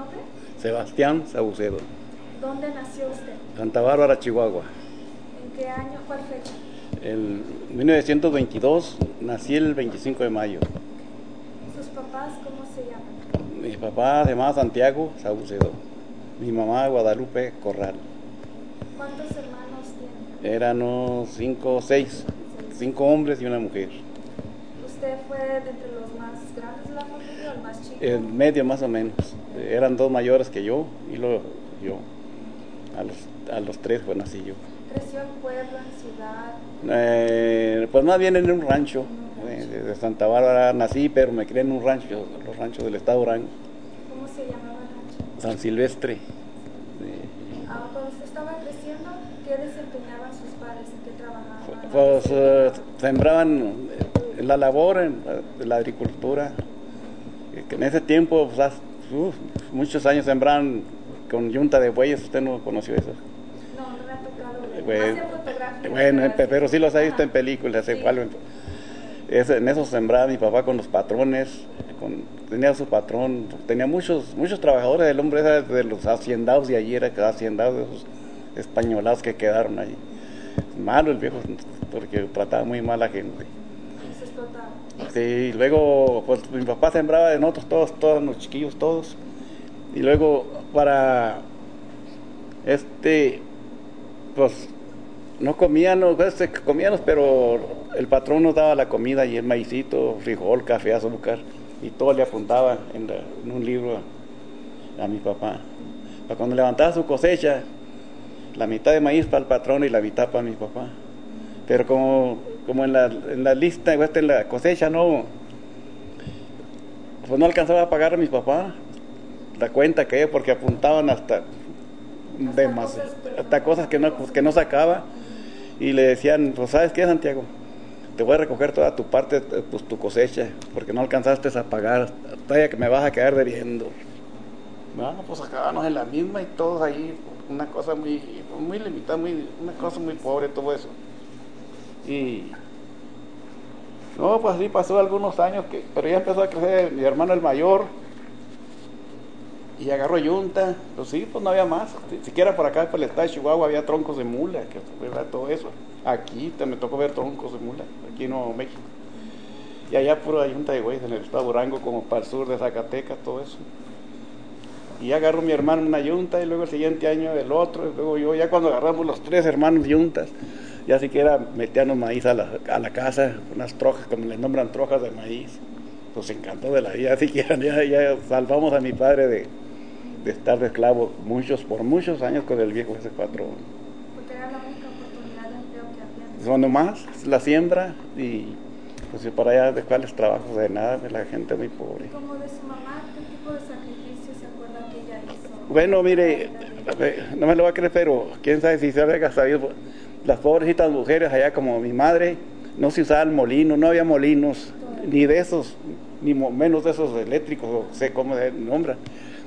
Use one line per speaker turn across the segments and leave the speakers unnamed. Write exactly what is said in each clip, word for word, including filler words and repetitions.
nombre?
Sebastián Saucedo.
¿Dónde nació usted?
Santa Bárbara, Chihuahua.
¿En qué año? ¿Cuál fecha?
En mil novecientos veintidós, nací el veinticinco de mayo.
¿Sus papás cómo se llaman?
Mi papá se llamaba Santiago Saucedo. Mi mamá Guadalupe Corral.
¿Cuántos hermanos tiene?
Éramos cinco o seis, cinco hombres y una mujer.
¿Usted fue de entre los más grandes de la familia o el más chico?
En medio más o menos. Eran dos mayores que yo y luego yo. A los, a los tres fue nací yo.
¿Creció en pueblo, en ciudad?
Eh, pues más bien en un rancho. Eh, de Santa Bárbara nací, pero me crié en un rancho, los ranchos del estado Durango.
¿Cómo se llamaba el rancho?
San Silvestre. Eh,
Ah, cuando usted estaba creciendo, ¿qué desempeñaban sus padres? ¿En qué trabajaban?
Pues eh, sembraban eh, la labor en la, la agricultura. Eh, que en ese tiempo, pues, hace, uf, muchos años sembraban con yunta de bueyes. ¿Usted no conoció eso?
No, no me ha tocado.
Bueno,
Más en fotografías.
bueno, pero sí los ha visto
Ajá.
en películas.
Sí.
Igual, es, en eso sembraba mi papá con los patrones. Con, tenía su patrón, tenía muchos muchos trabajadores. El hombre era de los haciendados de allí, era haciendado de esos españolados que quedaron allí. Malo el viejo, porque trataba muy mal a la gente.
Se explotaba.
Sí, y luego pues mi papá sembraba de nosotros todos, todos los chiquillos todos. Y luego para este pues no comíamos, pues, comíamos, pero el patrón nos daba la comida y el maicito, frijol, café, azúcar, y todo le apuntaba en, la, en un libro a, a mi papá. Para cuando levantaba su cosecha, la mitad de maíz para el patrón y la mitad para mi papá. Pero como, como en, la, en la lista, en la cosecha no, pues no alcanzaba a pagar a mi papá la cuenta que porque apuntaban hasta demás, hasta cosas que no, pues, que no sacaba, y le decían, pues ¿sabes qué, Santiago? Te voy a recoger toda tu parte, pues tu cosecha, porque no alcanzaste a pagar, todavía que me vas a quedar debiendo. Bueno, pues acabamos en la misma y todos ahí, una cosa muy, muy limitada, muy, una cosa muy pobre todo eso. Y no, pues así pasó algunos años, que, pero ya empezó a crecer mi hermano el mayor, y agarró yunta. Pues sí, pues no había más. Si, siquiera por acá, por el estado de Chihuahua, había troncos de mula, que ¿verdad? Todo eso. Aquí te me tocó ver troncos de mula, aquí en Nuevo México. Y allá pura yunta de güeyes en el estado de Durango, como para el sur de Zacatecas, todo eso. Y ya agarró mi hermano una yunta, y luego el siguiente año el otro, y luego yo, ya cuando agarramos los tres hermanos yuntas, ya siquiera metíamos maíz a la, a la casa, unas trojas, como le nombran, trojas de maíz. Pues se encantó de la vida, siquiera ya, ya salvamos a mi padre de, de estar de esclavo muchos, por muchos años con el viejo ese patrón.
Porque era la única oportunidad de empleo que había.
Son nomás la siembra y pues para allá de cuáles trabajos de nada, de la gente muy pobre.
Como de su mamá, ¿qué tipo de sacrificios se acuerda que ella hizo?
Bueno, mire, no me lo va a creer, pero quién sabe si se había sabido, las pobrecitas mujeres allá como mi madre, no se usaban molinos, no había molinos, ni de esos, ni menos de esos eléctricos, o sé cómo se nombran.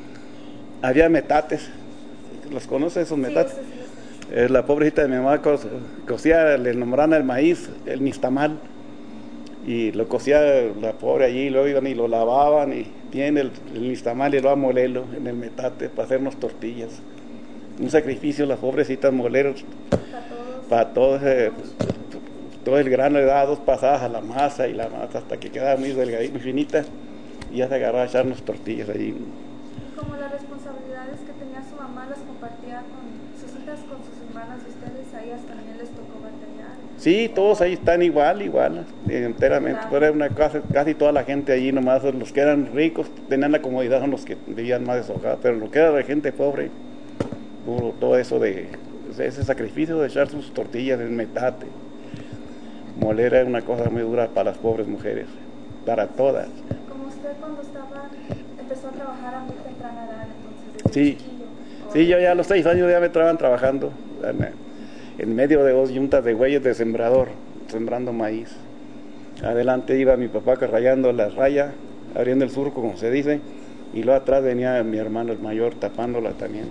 Había metates, ¿los conoce esos metates?
Sí, sí, sí.
Eh, la pobrecita de mi mamá co cocía, le nombraban el maíz, el nixtamal, y lo cocía la pobre allí, y luego iban y lo lavaban, y tiene el, el nixtamal y lo a molerlo en el metate para hacernos tortillas. Un sacrificio, las pobrecitas moleros, para todos, eh, todo el grano le daba dos pasadas a la masa, y la masa hasta que quedaba muy delgadita, muy finita, y ya se agarraba a echarnos tortillas allí.
Como las responsabilidades que tenía su mamá las compartía con sus hijas, con sus hermanas de ustedes, a ellas también les tocó batallar.
Sí, todos ahí están igual, igual, enteramente. Pero era una casa, casi toda la gente allí, nomás los que eran ricos tenían la comodidad, son los que vivían más deshojados, pero lo que era la gente pobre, todo eso de ese sacrificio de echar sus tortillas en metate, moler era una cosa muy dura para las pobres mujeres, para todas.
Como usted cuando estaba, empezó a trabajar a muy temprana edad, entonces desde
Sí,
chiquillo.
sí, yo ya a los seis años ya me estaban trabajando en, en medio de dos yuntas de güeyes de sembrador, sembrando maíz. Adelante iba mi papá rayando la raya, abriendo el surco, como se dice, y luego atrás venía mi hermano el mayor tapándola también.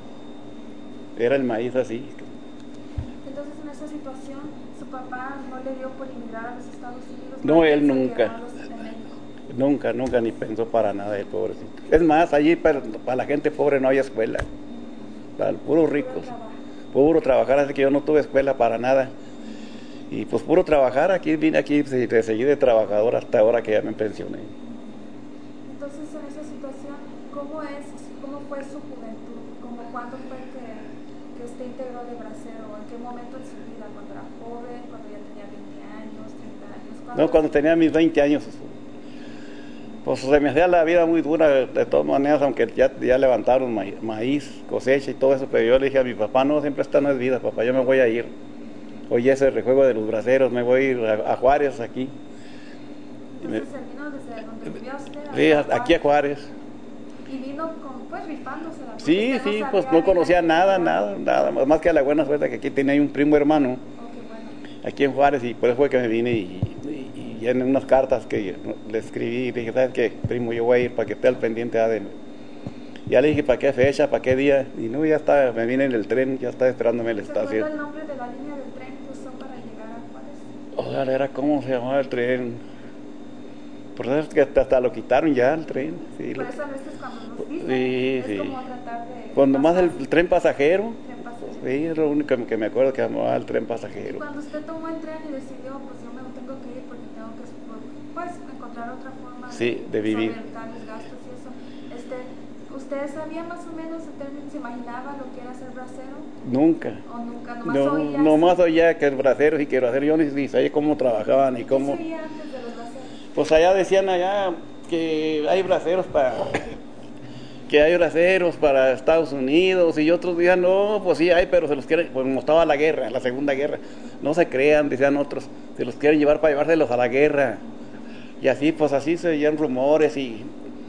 Era el maíz así.
Entonces, en esa situación, ¿su papá no le dio por emigrar a los Estados Unidos?
No, él nunca. Nunca, nunca ni pensó para nada el pobrecito. Es más, allí para, para la gente pobre no había escuela, para los puros ricos, puro trabajar, así que yo no tuve escuela para nada. Y pues puro trabajar, aquí vine aquí, de seguí de trabajador hasta ahora que ya me pensioné.
Entonces, en esa situación, ¿cómo es, cómo fue su juventud? ¿Cómo, ¿Cuándo fue que, que usted integró de bracero? ¿En qué momento de su vida? ¿Cuando era joven? ¿Cuando ya tenía veinte años, treinta años? ¿Cuándo
No, cuando tenía mis veinte años, pues se me hacía la vida muy dura de todas maneras, aunque ya, ya levantaron maíz, maíz, cosecha y todo eso, pero yo le dije a mi papá, no, siempre esta no es vida, papá, yo me voy a ir. Hoy es el rejuego de los braceros, me voy a ir a, a Juárez, aquí.
Entonces se vino desde donde vivía usted a
Sí,
Juárez.
aquí a Juárez.
Y vino con, pues rifándosela. porque
Sí,
usted
sí,
no
pues
sabía
no conocía
ni
nada,
nada.
nada, nada, más que a la buena suerte que aquí tenía un primo hermano,
Oh, qué bueno.
aquí en Juárez, y por eso fue que me vine y, y, y en unas cartas que le escribí, y dije, ¿sabes qué, primo? Yo voy a ir para que esté al pendiente de mí. Ya le dije, ¿para qué fecha, para qué día? Y no, ya está, me vine en el tren, ya está esperándome en la
¿Se acuerda
estación.
el nombre de la línea del tren que usó para llegar a Juárez?
O sea, era cómo se llamaba el tren. Por eso es que hasta, hasta lo quitaron ya el tren. Sí,
Por
lo-
eso a veces cuando nos dicen,
sí,
es
sí.
como tratar de...
Cuando más el,
pasar.
el tren pasajero.
Tren pasajero.
Sí, es lo único que me acuerdo que llamaba el tren
Y
pasajero.
cuando usted tomó el tren y decidió, pues yo me tengo que ir porque tengo que pues, encontrar otra forma
Sí, de vivir.
solventar mis gastos y eso. Este, ¿Usted sabía más o menos, el término, se imaginaba lo que era ser bracero?
Nunca.
¿O nunca? Nomás
No,
oía.
nomás oía que el bracero y que el bracero, yo ni, ni sabía cómo trabajaban y
¿Qué
cómo.
se oía antes de los braceros?
Pues allá decían allá que hay braceros para que hay braceros para Estados Unidos y otros decían, no, pues sí hay, pero se los quieren, pues como estaba la guerra, la segunda guerra, no se crean, decían otros, se los quieren llevar para llevárselos a la guerra. Y así, pues así se oían rumores y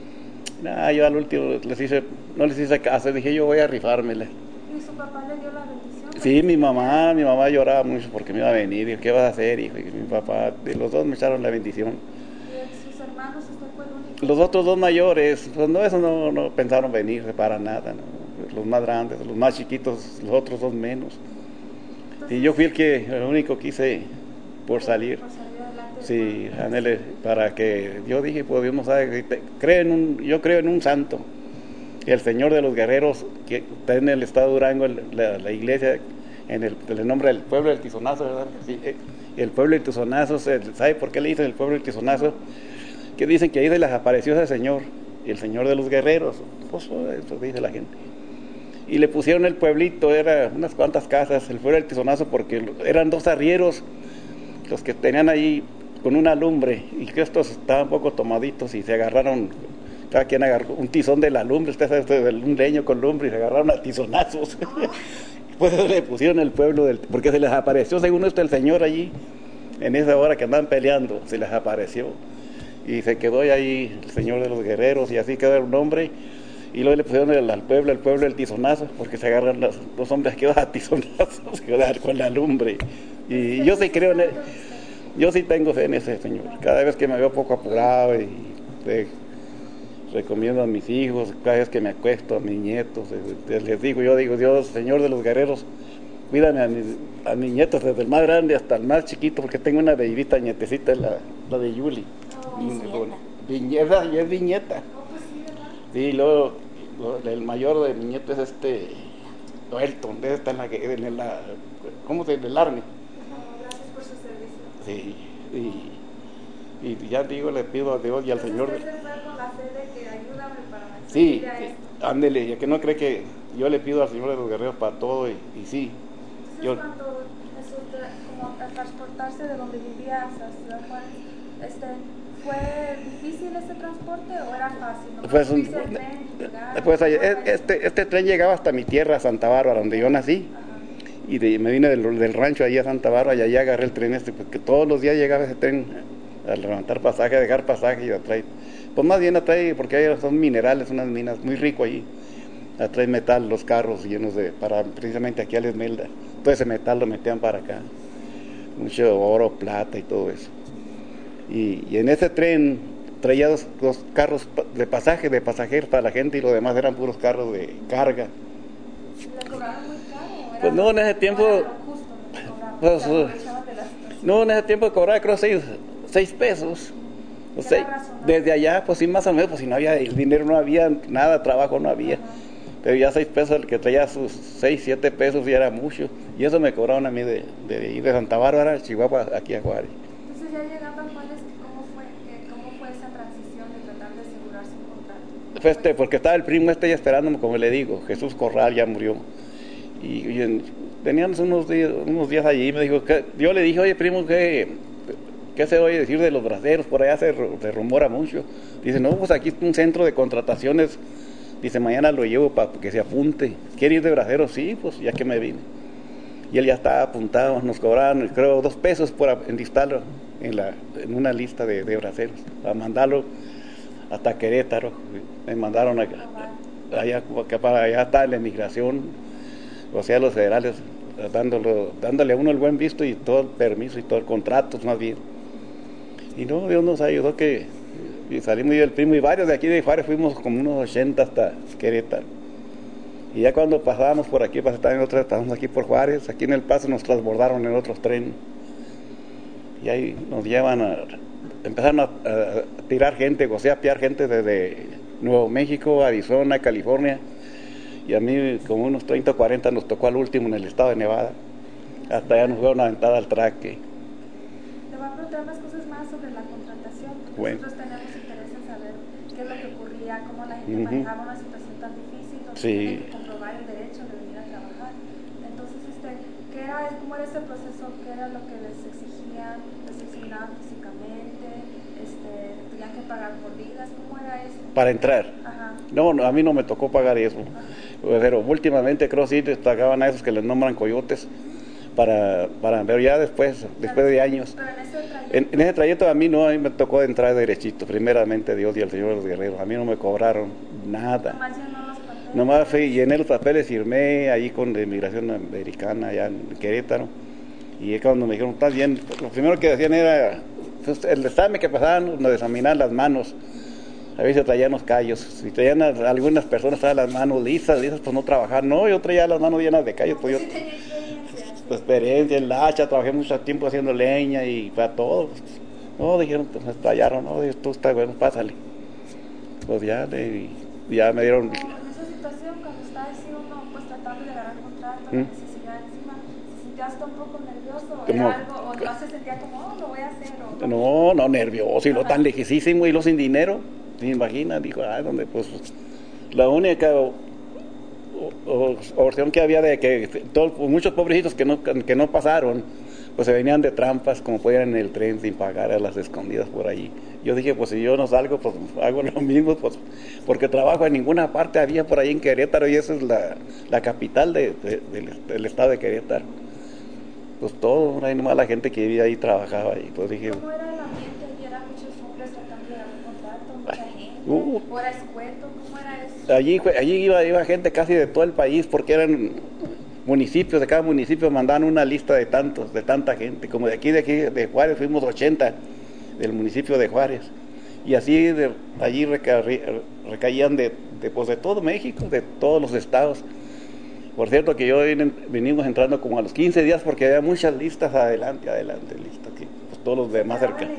nada, yo al último les hice, no les hice caso, dije yo voy a rifármela.
¿Y su papá le dio la bendición?
Sí, mi mamá, mi mamá lloraba mucho porque me iba a venir, dijo, ¿qué vas a hacer, hijo? Y mi papá, de los dos me echaron la bendición.
¿Y de sus hermanos usted fue el único?
Los otros dos mayores, pues no, eso no, no pensaron venirse para nada, ¿no? Los más grandes, los más chiquitos, los otros dos menos.
Entonces,
Y yo fui el que, el único que hice por salir.
Por salir adelante.
Sí, ándale, para que yo dije, pues Dios no sabe, creo en un, yo creo en un santo, el Señor de los Guerreros, que está en el estado de Durango, la, la iglesia, en el, el nombre del pueblo del Tizonazo, ¿verdad? Sí, el pueblo del Tizonazo, ¿sabe por qué le dicen el pueblo del Tizonazo? Que dicen que ahí se les apareció ese Señor, el Señor de los Guerreros, pues eso dice la gente. Y le pusieron el pueblito, era unas cuantas casas, el pueblo del Tizonazo, porque eran dos arrieros los que tenían ahí con una lumbre, y que estos estaban un poco tomaditos y se agarraron, cada quien agarró un tizón de la lumbre, usted sabe, un leño con lumbre, y se agarraron a tizonazos. Pues eso le pusieron el pueblo, del, porque se les apareció, según esto, el Señor allí, en esa hora que andaban peleando, se les apareció. Y se quedó ahí el Señor de los Guerreros, y así quedó el nombre. Y luego le pusieron el, al pueblo, el pueblo el tizonazo, porque se agarran los, los hombres que van a tizonazos con la lumbre. Y yo sí creo en él, yo sí tengo fe en ese Señor. Cada vez que me veo poco apurado y eh, recomiendo a mis hijos, cada vez que me acuesto a mis nietos, eh, les digo, yo digo, Dios, Señor de los Guerreros, cuídame a mis, a mis nietos, desde el más grande hasta el más chiquito, porque tengo una bebita nietecita, la, la de Yuli. Viñeta, y es viñeta. Sí, luego lo, el mayor de mi nieto es este Elton, de está en la, en la ¿cómo se dice? En el Army.
Gracias por su servicio.
Sí, y, y ya digo, le pido a Dios y al Señor.
Usted se fue con la fe de que ayúdame para
Sí,
salir a
sí,
esto.
ándele, ya que no cree que yo le pido al Señor de los Guerreros para todo y, y sí.
Entonces,
Yo,
cuando eso, tra- como al transportarse de donde vivía hasta Ciudad Juárez, este, ¿fue difícil ese transporte o era fácil? ¿No?
pues, un,
¿Subirse al tren, llegar,
pues
llegar?
este, este tren llegaba hasta mi tierra, Santa Bárbara, donde yo nací.
Ajá.
Y de, me vine del, del rancho allá a Santa Bárbara y allá agarré el tren este, porque todos los días llegaba ese tren a levantar pasaje, a dejar pasaje y atrae, pues más bien atrae, porque hay, son minerales, unas minas muy rico allí, atrae metal, los carros llenos de, para precisamente aquí a la Esmelda, todo ese metal lo metían para acá, mucho oro, plata y todo eso. Y, y en ese tren traía dos, dos carros de pasaje, de pasajeros para la gente y los demás eran puros carros de carga.
¿Le cobraron muy caro? ¿O era
Pues no, en ese tiempo,
no era lo justo lo que cobraban?
pues,
Se aprovechaban de la situación.
no, en ese tiempo cobraba creo seis, seis pesos O sea, desde allá, pues sí, más o menos, pues si no había el dinero, no había nada, trabajo no había. Ajá. Pero ya seis pesos, el que traía sus seis, siete pesos ya era mucho. Y eso me cobraron a mí de, de ir de Santa Bárbara, Chihuahua, aquí a Juárez.
Entonces ya llegando a Juárez, ¿cómo fue, cómo fue esa transición de tratar de asegurarse un contrato?
Fue este, porque estaba el primo este ya esperándome, como le digo, Jesús Corral ya murió. Y, y en, teníamos unos días, unos días allí y me dijo, que, yo le dije, oye primo, ¿qué, qué se oye decir de los braceros? Por allá se, se rumora mucho. Dice, no, pues aquí es un centro de contrataciones. Dice, mañana lo llevo para que se apunte. ¿Quiere ir de bracero? Sí, pues ya que me vine. Y él ya estaba apuntado, nos cobraron, creo, dos pesos por enlistarlo en, la, en una lista de, de braceros, para mandarlo hasta Querétaro. Me mandaron acá, allá, para allá está la emigración, o sea, los federales, dándolo, dándole a uno el buen visto y todo el permiso y todo el contrato, más bien. Y no, Dios nos ayudó que y salimos yo y el primo y varios de aquí de Juárez, fuimos como unos ochenta hasta Querétaro. Y ya cuando pasábamos por aquí, para estar en otra, estábamos aquí por Juárez, aquí en El Paso nos transbordaron en otros trenes. Y ahí nos llevan a, empezaron a, a tirar gente, o sea, a piar gente desde Nuevo México, Arizona, California. Y a mí, como unos treinta o cuarenta, nos tocó al último en el estado de Nevada. Hasta allá nos fueron aventadas al traque.
Te voy a preguntar más cosas más sobre la contratación, porque bueno, nosotros tenemos interés en saber qué es lo que ocurría, cómo la gente uh-huh. manejaba una situación tan difícil, donde sí. tienen que comprobar el derecho de venir a trabajar. Entonces, este, ¿qué era, ¿cómo era ese proceso? ¿Qué era lo que les exigían? ¿Les exigían físicamente? Este, ¿Tenían que pagar por vidas? ¿Cómo era eso?
Para entrar. Ajá. No, no, a mí no me tocó pagar eso. Ajá. Pero últimamente creo sí destacaban a esos que les nombran coyotes. Para, para pero ya después, después de años.
Pero en ese trayecto,
en, en ese trayecto a mí no, a mí me tocó entrar derechito, primeramente Dios y el Señor de los guerreros. A mí no me cobraron nada.
Nomás llenó los papeles.
Nomás fui, llené los papeles, firmé allí con la inmigración americana allá en Querétaro. Y es cuando me dijeron, ¿estás bien? Lo primero que decían era, pues, el examen que pasaban, nos examinaban las manos. A veces traían los callos. Si traían a, algunas personas traían las manos lisas, lisas, pues no trabajaban. No, yo traía las manos llenas de callos, pues yo... Pues, experiencia en la hacha, trabajé mucho tiempo haciendo leña y para todo. Pues, no, dijeron, pues me estallaron, no, tú estás bueno, pásale. Pues ya, de, ya me dieron.
En esa situación, cuando está así uno, pues tratando de agarrar contrato, ¿Mm? la necesidad encima, ¿se sentía hasta un poco nervioso? ¿Era algo, o no se sentía como, oh, lo voy a hacer? O,
no, no, nervioso, y lo tan lejísimo y lo sin dinero, se imagina, dijo, ah, donde pues, la única opción que había de que todos, muchos pobrecitos que no, que no pasaron, pues se venían de trampas, como podían en el tren sin pagar a las escondidas por allí. Yo dije, pues si yo no salgo, pues hago lo mismo, pues porque trabajo en ninguna parte había por ahí en Querétaro, y esa es la, la capital de, de, del, del estado de Querétaro. Pues todo, ahí nomás la gente que vivía ahí trabajaba, y pues dije...
¿Cómo era el ambiente? ¿Era muchos hombres tratando de dar un contrato, mucha gente? Uh, ¿O era escueto? ¿Cómo era eso?
Allí, allí iba, iba gente casi de todo el país, porque eran municipios, de cada municipio mandaban una lista de tantos, de tanta gente, como de aquí, de aquí, de Juárez, fuimos ochenta, del municipio de Juárez, y así de allí reca, recaían de, de, pues de todo México, de todos los estados. Por cierto que yo vine, venimos entrando como a los quince días, porque había muchas listas adelante, adelante, listas, que pues todos los demás cerca.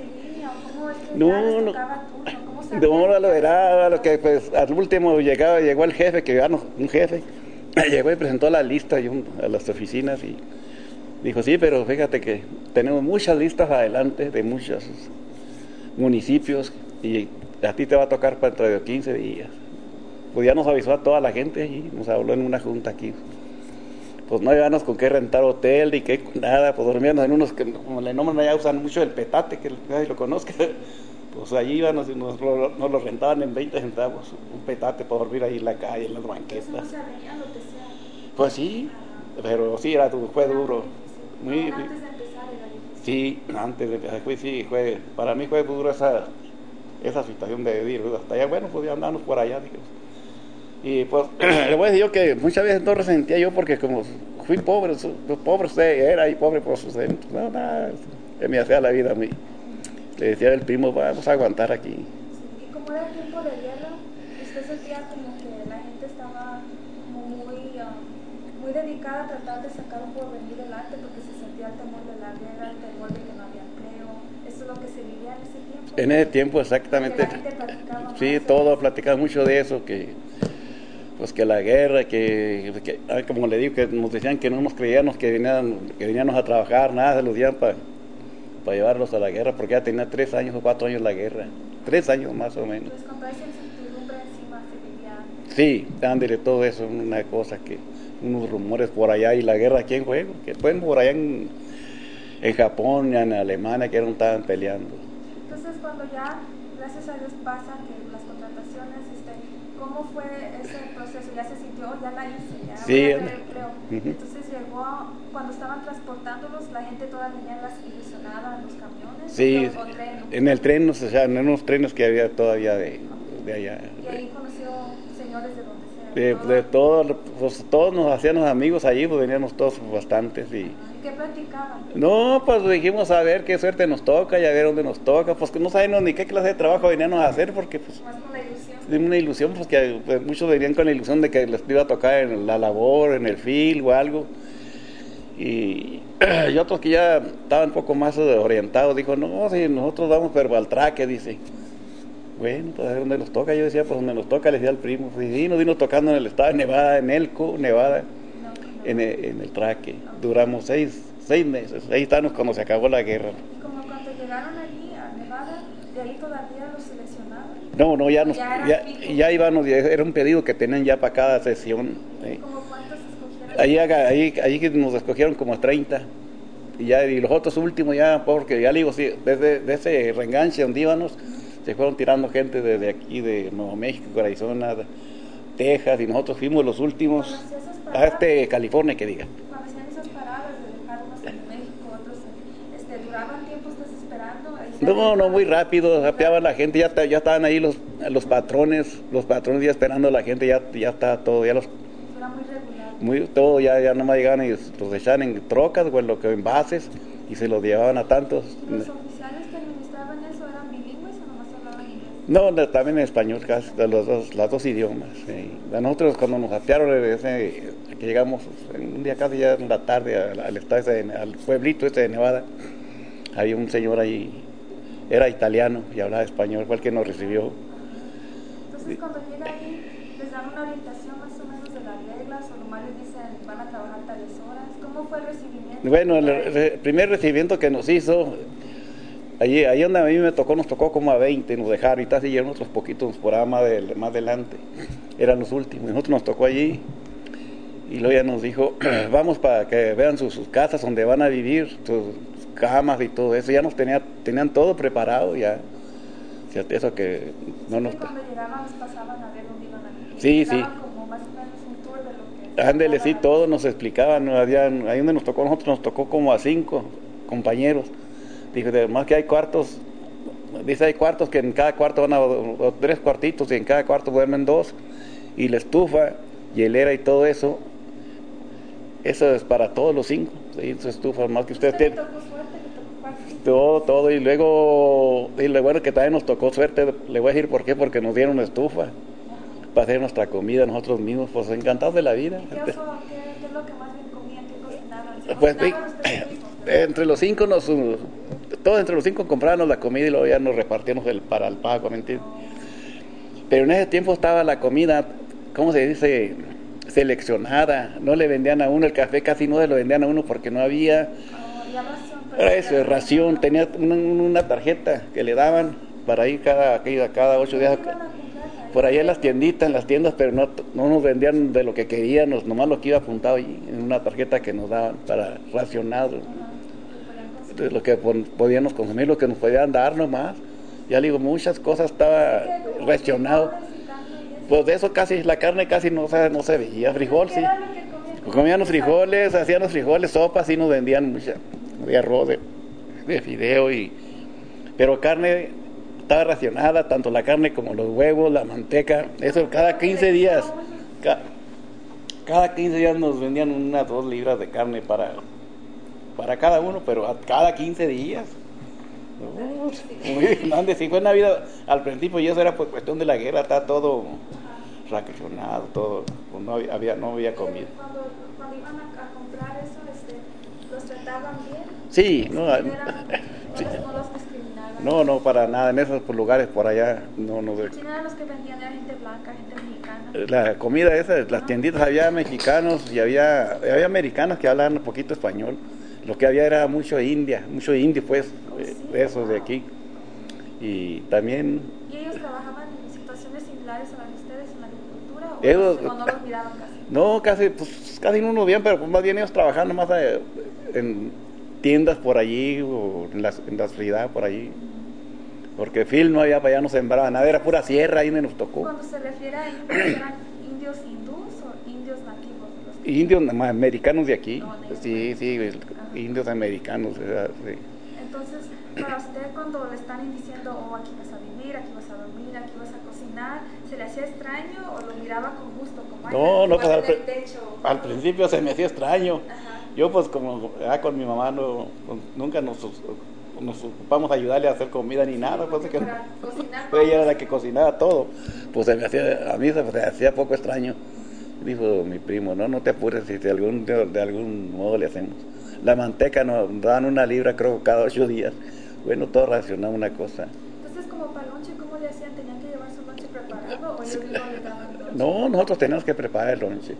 No, no, no, lo era, lo que pues al último llegaba, llegó el jefe, que ya no, un jefe, llegó y presentó la lista y un, a las oficinas y dijo, sí, pero fíjate que tenemos muchas listas adelante de muchos municipios y a ti te va a tocar para dentro de quince días. Pues ya nos avisó a toda la gente y nos habló en una junta aquí. Pues no íbamos con qué rentar hotel ni qué nada, pues dormíamos en unos que, como le nombran allá, usan mucho el petate, que nadie lo conozca. Pues allí íbamos y nos, nos lo rentaban en veinte centavos, un petate para dormir ahí en la calle, en las banquetas.
¿No se veía lo que sea?
Pues sí, pero sí, era, fue duro. Muy,
antes de empezar era difícil.
Sí, antes de empezar, fue, sí, fue, para mí fue duro esa, esa situación de ir hasta allá. Bueno, pues ya andamos por allá, digamos. Y pues, le voy a decir yo que muchas veces no resentía yo porque como fui pobre, pobre usted era y pobre, pues usted, no, nada, que me hacía la vida a mí. Le decía al primo, vamos a aguantar aquí.
Sí, y como era tiempo de guerra, usted sentía como que la gente estaba muy, um, muy dedicada a tratar de sacar un porvenir delante porque se sentía el temor de la guerra, el temor de que no había empleo. Eso es lo que se vivía allá en ese tiempo?
En ese tiempo, exactamente.
La gente platicaba
sí,
más
todo
sobre
platicaba mucho de eso, que pues que la guerra, que, que ah, como le digo, que nos decían que no nos creíamos que venían, que veníamos a trabajar, nada, se los dían para pa llevarlos a la guerra, porque ya tenía tres años o cuatro años la guerra, tres años más o menos.
Pues con toda esa incertidumbre encima se vivía.
Sí, dándole todo eso, una cosa que, unos rumores por allá y la guerra aquí en juego, que bueno, por allá en, en Japón, en Alemania, que no estaban peleando.
Entonces cuando ya, gracias a Dios, pasa que las contrataciones, este, ¿cómo fue ese proceso? ¿Ya se sintió, ya la hice, ya
sí,
voy a tener empleo?
Uh-huh.
Entonces llegó, cuando estaban transportándolos, la gente toda venía las ilusionada en los camiones.
Sí,
o, o tren, ¿no?
en el tren, o sea, en unos trenes que había todavía de, de allá.
Y ahí conoció señores de donde sea.
De,
todo.
de todos, pues todos nos hacíamos amigos allí, pues veníamos todos bastantes. Y...
¿Y qué platicaban?
No, pues dijimos a ver qué suerte nos toca y a ver dónde nos toca, pues que no sabíamos ni qué clase de trabajo veníamos a hacer, porque pues...
Más con la ilusión.
De una ilusión, pues que pues, muchos venían con la ilusión de que les iba a tocar en la labor, en el field o algo. Y, y otros que ya estaban un poco más orientados, dijo, no, si nosotros vamos pero al traque, dice. Bueno, pues a ver dónde nos toca. Yo decía, pues donde nos toca, le decía al primo. Pues, sí, nos vino tocando en el estado de Nevada, en Elko, Nevada,
No, no.
en el, en el traque. Duramos seis, seis meses. Ahí estábamos cuando se acabó la guerra.
Y como cuando llegaron allí a Nevada, de ahí todavía los seleccionaban.
No, no, ya nos,
Ya
ya,
era
ya íbamos, ya era un pedido que tenían ya para cada sesión. ¿Sí?
¿Como cuántos escogieron?
Ahí, ahí, ahí nos escogieron como treinta. Y ya, y los otros últimos ya, porque ya le digo, sí, desde de ese reenganche donde íbamos, se fueron tirando gente desde aquí, de Nuevo México, Arizona, Texas, y nosotros fuimos los últimos a este California, que diga.
Cuando hacían esas paradas de dejar unos en México, otros en, este, duraban tiempos desesperando. Ahí se
No, no, muy
arriesgaban.
rápido, rapeaban la gente, ya, ya estaban ahí los, los patrones, los patrones ya esperando a la gente, ya, ya estaba todo, ya los,
Era muy regular.
muy, todo, ya, ya nomás llegaban y los echaban en trocas o en lo que en bases y se los llevaban a tantos.
¿Y los oficiales que administraban eso eran bilingües o nomás hablaban inglés?
No, no, también en español, casi, de los dos, las dos idiomas. Sí. A nosotros cuando nos atearon, ese, que llegamos un día casi ya en la tarde al, al, estado ese de, al pueblito este de Nevada, había un señor ahí, era italiano y hablaba español, fue el que nos recibió.
Entonces cuando llega ahí, les dan una orientación más o menos de las reglas o nomás les dicen van a trabajar tales horas. ¿Cómo fue el recibimiento?
Bueno, el, el primer recibimiento que nos hizo, allí, ahí donde a mí me tocó, nos tocó como a veinte, nos dejaron y tal, siguieron otros poquitos por ahí más, de, más adelante, eran los últimos, nosotros nos tocó allí y luego ya nos dijo, vamos para que vean sus, sus casas donde van a vivir, sus camas y todo eso, ya nos tenía, tenían todo preparado ya, fíjate eso que no nos...
Cuando llegaban nos pasaban a ver dónde iban a vivir.
Sí, sí.
Como más o menos un tour de lo que...
Ándele, sí, todo nos explicaban, habían, ahí donde nos tocó, nosotros nos tocó como a cinco compañeros. Dijo, además que hay cuartos, dice hay cuartos que en cada cuarto van a, o tres cuartitos y en cada cuarto duermen dos, y la estufa, hielera y todo eso, eso es para todos los cinco, ¿sí? Su estufa, más que ustedes
¿Usted le
tienen.
tocó suerte, le tocó cuartito?
Todo, todo, y luego, y lo bueno que también nos tocó suerte, le voy a decir por qué, porque nos dieron estufa para hacer nuestra comida nosotros mismos, pues encantados de la vida.
¿Qué, oso, qué, qué es lo que más bien comían? ¿Qué cocinaban? ¿Se
Pues
cocinaban ustedes mismos?
entre los cinco nos, todos entre los cinco comprábamos la comida y luego ya nos repartíamos el, para el pago, ¿mentira? Pero en ese tiempo estaba la comida, ¿cómo se dice? Seleccionada, no le vendían a uno, el café casi no se lo vendían a uno porque no había.
Oh, ya ración, pero
Eso es ración, tenía una, una tarjeta que le daban para ir cada, cada ocho días. Por ahí en las tienditas, en las tiendas, pero no, no nos vendían de lo que queríamos, nomás lo que iba apuntado ahí en una tarjeta que nos daban para racionado. Entonces, lo que podíamos consumir, lo que nos podían dar nomás. Ya le digo, muchas cosas estaba racionado. Pues de eso casi, la carne casi no, no se veía, frijol sí. Comían los frijoles, hacían los frijoles, sopas, sí nos vendían mucha, de arroz, de, de fideo, y, pero carne estaba racionada, tanto la carne como los huevos, la manteca, eso cada quince días, ca, cada quince días nos vendían unas dos libras de carne para, para cada uno, pero a cada quince días. Uh, muy grande, sí fue Navidad al principio y eso era por cuestión de la guerra, está todo racionado, todo, pues no había, no había comida.
Cuando, cuando iban a, a comprar eso, este, ¿los trataban bien?
Sí, no,
Eran,
sí.
no los discriminaban.
No, no, para nada, en esos lugares por allá, no, no.
¿Quién eran los que vendían? ¿Era gente blanca, gente mexicana?
La comida esa, las tienditas, había mexicanos y había, había americanos que hablaban un poquito español. Lo que había era mucho India, mucho indio, pues,
Oh, sí,
esos de
wow.
aquí. Y también...
¿Y ellos trabajaban en situaciones similares a las de ustedes en la agricultura o,
Ellos,
o no los miraban casi?
no, casi, pues, casi no uno bien, pero pues más bien ellos trabajando más eh, en tiendas por allí o en la, en la ciudad por allí. Porque fil no había, para allá no sembraba nada, era pura sierra, ahí donde nos tocó.
Cuando se refiere a indios, ¿eran indios hindús o indios nativos? Los que...
Indios americanos de aquí,
No, nativos.
sí, sí,
Ajá.
indios americanos, ¿verdad? Sí.
Entonces, para usted cuando le están diciendo, oh, aquí vas a vivir, aquí vas a dormir, aquí vas a cocinar, ¿se le hacía extraño o lo miraba con gusto? Como, ay,
No, no,
voy
pues
a
al,
tener
pri-
techo.
al principio se me hacía extraño.
Ajá.
Yo pues como ya con mi mamá no, pues, nunca nos, nos ocupamos a ayudarle a hacer comida ni
Sí,
nada, pues
porque
que
para cocinar
pues ella era
todo
la que cocinaba todo, pues se me hacía, a mí se me hacía poco extraño. Dijo mi primo, no, no te apures, si de algún, de, de algún modo le hacemos. La manteca nos dan una libra creo cada ocho días. Bueno, todo racionado una cosa.
Entonces, como para lonche, ¿cómo le hacían? ¿Tenían que llevar su lonche preparado o ellos mismos le daban lonche?
No, nosotros tenemos que preparar el lonche.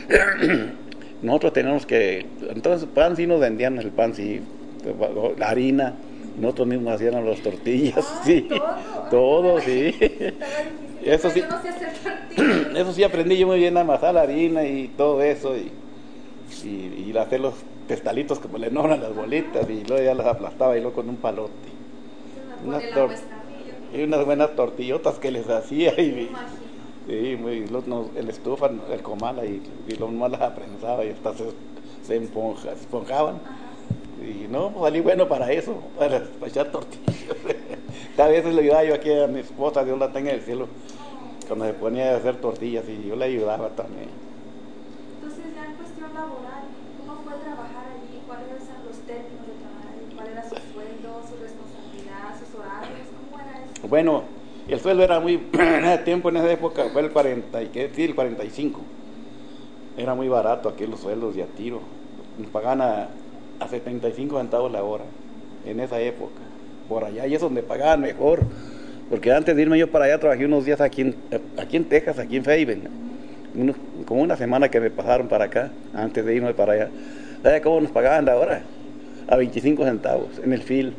Nosotros tenemos que, entonces pan sí nos vendían, el pan sí, la harina, nosotros mismos hacíamos las tortillas,
Ah,
sí,
todo,
todo,
ay,
sí.
estaba difícil.
Eso
Pero
sí,
yo no sé hacer tortillas.
eso sí aprendí yo muy bien a amasar la harina y todo eso y, y, y hacer los testalitos como le nombran las bolitas y luego ya las aplastaba y luego con un palote. Unas,
Con el
tor-
aguestamillo.
y unas buenas tortillotas que les hacía y,
Me imagino.
sí, muy, los, nos- el estufa, el comal y, y los más las aprensaba y hasta se, se esponja, se esponjaban.
Ajá.
Y no, pues salí bueno para eso, para, para echar tortillas. A veces le ayudaba yo aquí a mi esposa, Dios la tenga en el cielo, cuando se ponía a hacer tortillas y yo le ayudaba también.
Entonces, ya en cuestión laboral, ¿cómo fue trabajar allí? ¿Cuáles eran los términos de trabajar allí? ¿Cuál era su sueldo, su responsabilidad, sus horarios? ¿Cómo era eso?
Bueno, el sueldo era muy, en ese tiempo, en esa época, fue el cuarenta, y qué, sí, el cuarenta y cinco. Era muy barato aquí los sueldos de a tiro. Nos pagaban a, a setenta y cinco centavos la hora, en esa época. Por allá, y es donde pagaban mejor. Porque antes de irme yo para allá, trabajé unos días aquí en, aquí en Texas, aquí en Fayetteville. Unos, como una semana que me pasaron para acá, antes de irme para allá. ¿Sabes cómo nos pagaban la hora? A veinticinco centavos, en el fil.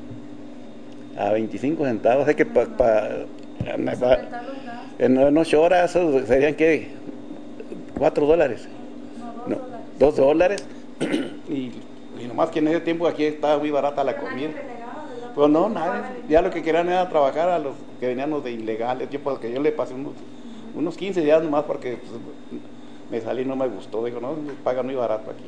A veinticinco centavos. Es que pa, pa, pa,
Aumentar los gastos.
en, en ocho horas eso serían, ¿qué? cuatro dólares.
No, dos
No,
dólares.
dos dólares. y, y nomás que en ese tiempo aquí estaba muy barata la
Pero
comida.
nadie renegaba, ¿verdad?
Pues no,
Porque
nada.
ocupaban el
Ya lo que
dinero.
querían era trabajar a los que veníamos de ilegales. Yo, pues, que yo le pasé unos, unos quince días nomás porque pues, me salí y no me gustó. Digo, no, pagan muy barato aquí.